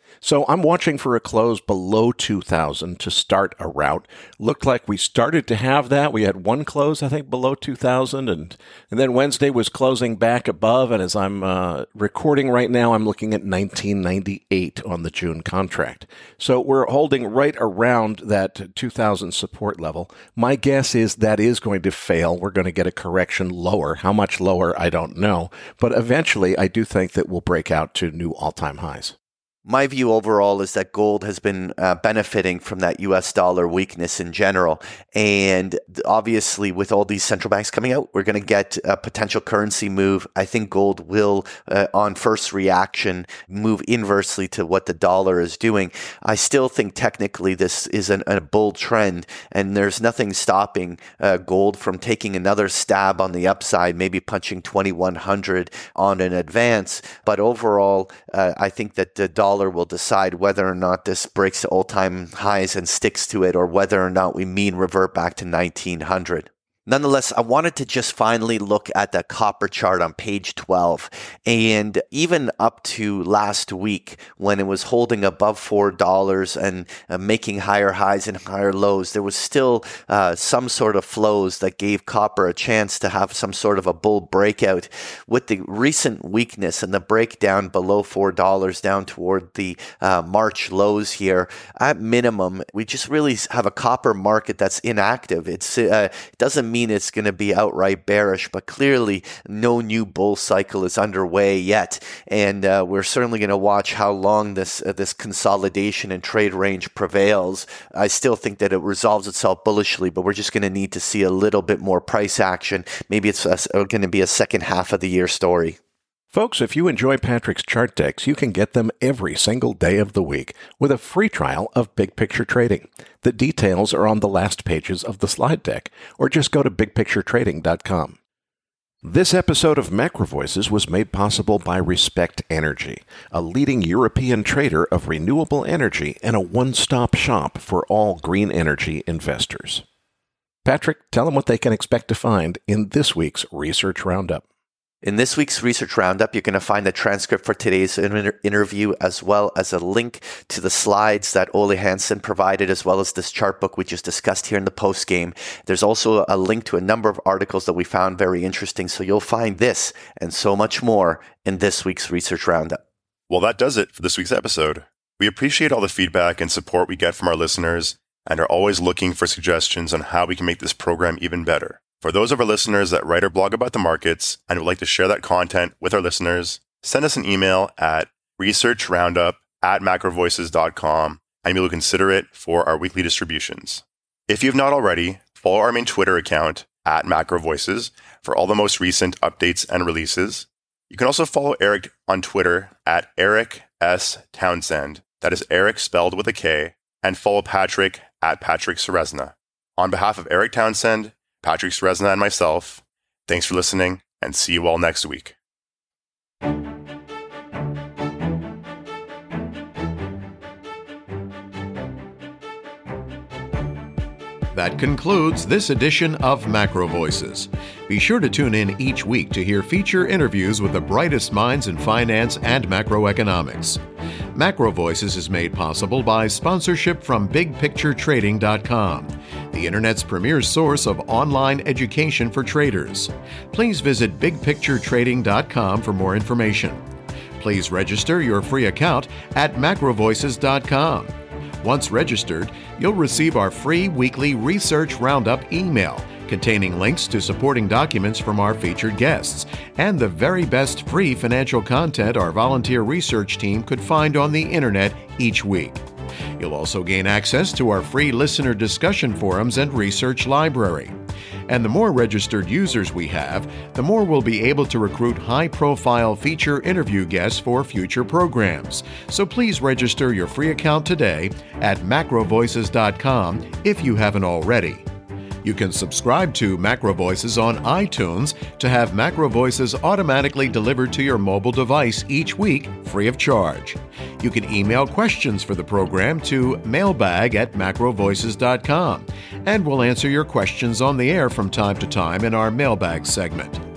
So I'm watching for a close below two thousand to start a rout. Looked like we started to have that. We had one close, I think, below two thousand, and, and then Wednesday was closing back above, and as I'm uh, recording right now, I'm looking at nineteen ninety-eight on the June contract. So we're holding right around that two thousand support level. My guess is that is going to fail. We're going to get a correction lower. How much lower, I don't know. But eventually, I do think that we'll break out to new all-time highs.
My view overall is that gold has been uh, benefiting from that U S dollar weakness in general. And obviously, with all these central banks coming out, we're going to get a potential currency move. I think gold will, uh, on first reaction, move inversely to what the dollar is doing. I still think technically this is an, a bull trend, and there's nothing stopping uh, gold from taking another stab on the upside, maybe punching twenty-one hundred on an advance. But overall, uh, I think that the dollar will decide whether or not this breaks to all-time highs and sticks to it, or whether or not we mean revert back to nineteen hundred. Nonetheless, I wanted to just finally look at the copper chart on page twelve. And even up to last week, when it was holding above four dollars and uh, making higher highs and higher lows, there was still uh, some sort of flows that gave copper a chance to have some sort of a bull breakout. With the recent weakness and the breakdown below four dollars down toward the uh, March lows here, at minimum, we just really have a copper market that's inactive. It's, uh, it doesn't mean mean it's going to be outright bearish, but clearly no new bull cycle is underway yet. And uh, we're certainly going to watch how long this uh, this consolidation and trade range prevails. I still think that it resolves itself bullishly, but we're just going to need to see a little bit more price action. Maybe it's going to be a second half of the year story.
Folks, if you enjoy Patrick's chart decks, you can get them every single day of the week with a free trial of Big Picture Trading. The details are on the last pages of the slide deck, or just go to big picture trading dot com. This episode of Macro Voices was made possible by Respect Energy, a leading European trader of renewable energy and a one-stop shop for all green energy investors. Patrick, tell them what they can expect to find in this week's Research Roundup.
In this week's Research Roundup, you're going to find the transcript for today's inter- interview, as well as a link to the slides that Ole Hansen provided, as well as this chart book we just discussed here in the post-game. There's also a link to a number of articles that we found very interesting, so you'll find this and so much more in this week's Research Roundup.
Well, that does it for this week's episode. We appreciate all the feedback and support we get from our listeners, and are always looking for suggestions on how we can make this program even better. For those of our listeners that write or blog about the markets and would like to share that content with our listeners, send us an email at researchroundup at macrovoices dot com, and we will consider it for our weekly distributions. If you have not already, follow our main Twitter account at macrovoices for all the most recent updates and releases. You can also follow Eric on Twitter at Eric S. Townsend. That is Eric spelled with a K, and follow Patrick at Patrick Ceresna. On behalf of Eric Townsend, Patrick Ceresna, and myself, thanks for listening, and see you all next week.
That concludes this edition of Macro Voices. Be sure to tune in each week to hear feature interviews with the brightest minds in finance and macroeconomics. Macro Voices is made possible by sponsorship from big picture trading dot com, the Internet's premier source of online education for traders. Please visit big picture trading dot com for more information. Please register your free account at macro voices dot com. Once registered, you'll receive our free weekly Research Roundup email containing links to supporting documents from our featured guests and the very best free financial content our volunteer research team could find on the internet each week. You'll also gain access to our free listener discussion forums and research library. And the more registered users we have, the more we'll be able to recruit high-profile feature interview guests for future programs. So please register your free account today at macro voices dot com if you haven't already. You can subscribe to Macro Voices on iTunes to have Macro Voices automatically delivered to your mobile device each week, free of charge. You can email questions for the program to mailbag at macro voices dot com, and we'll answer your questions on the air from time to time in our mailbag segment.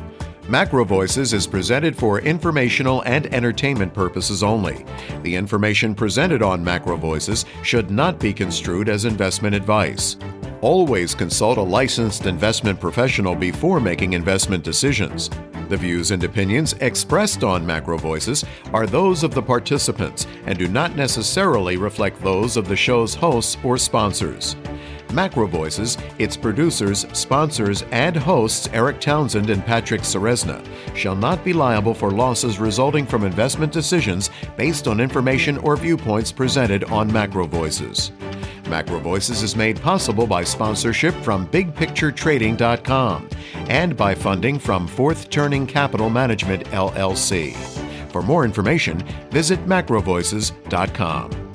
Macro Voices is presented for informational and entertainment purposes only. The information presented on Macro Voices should not be construed as investment advice. Always consult a licensed investment professional before making investment decisions. The views and opinions expressed on Macro Voices are those of the participants and do not necessarily reflect those of the show's hosts or sponsors. Macro Voices, its producers, sponsors, and hosts Eric Townsend and Patrick Ceresna shall not be liable for losses resulting from investment decisions based on information or viewpoints presented on Macro Voices. Macro Voices is made possible by sponsorship from big picture trading dot com and by funding from Fourth Turning Capital Management, L L C. For more information, visit macro voices dot com.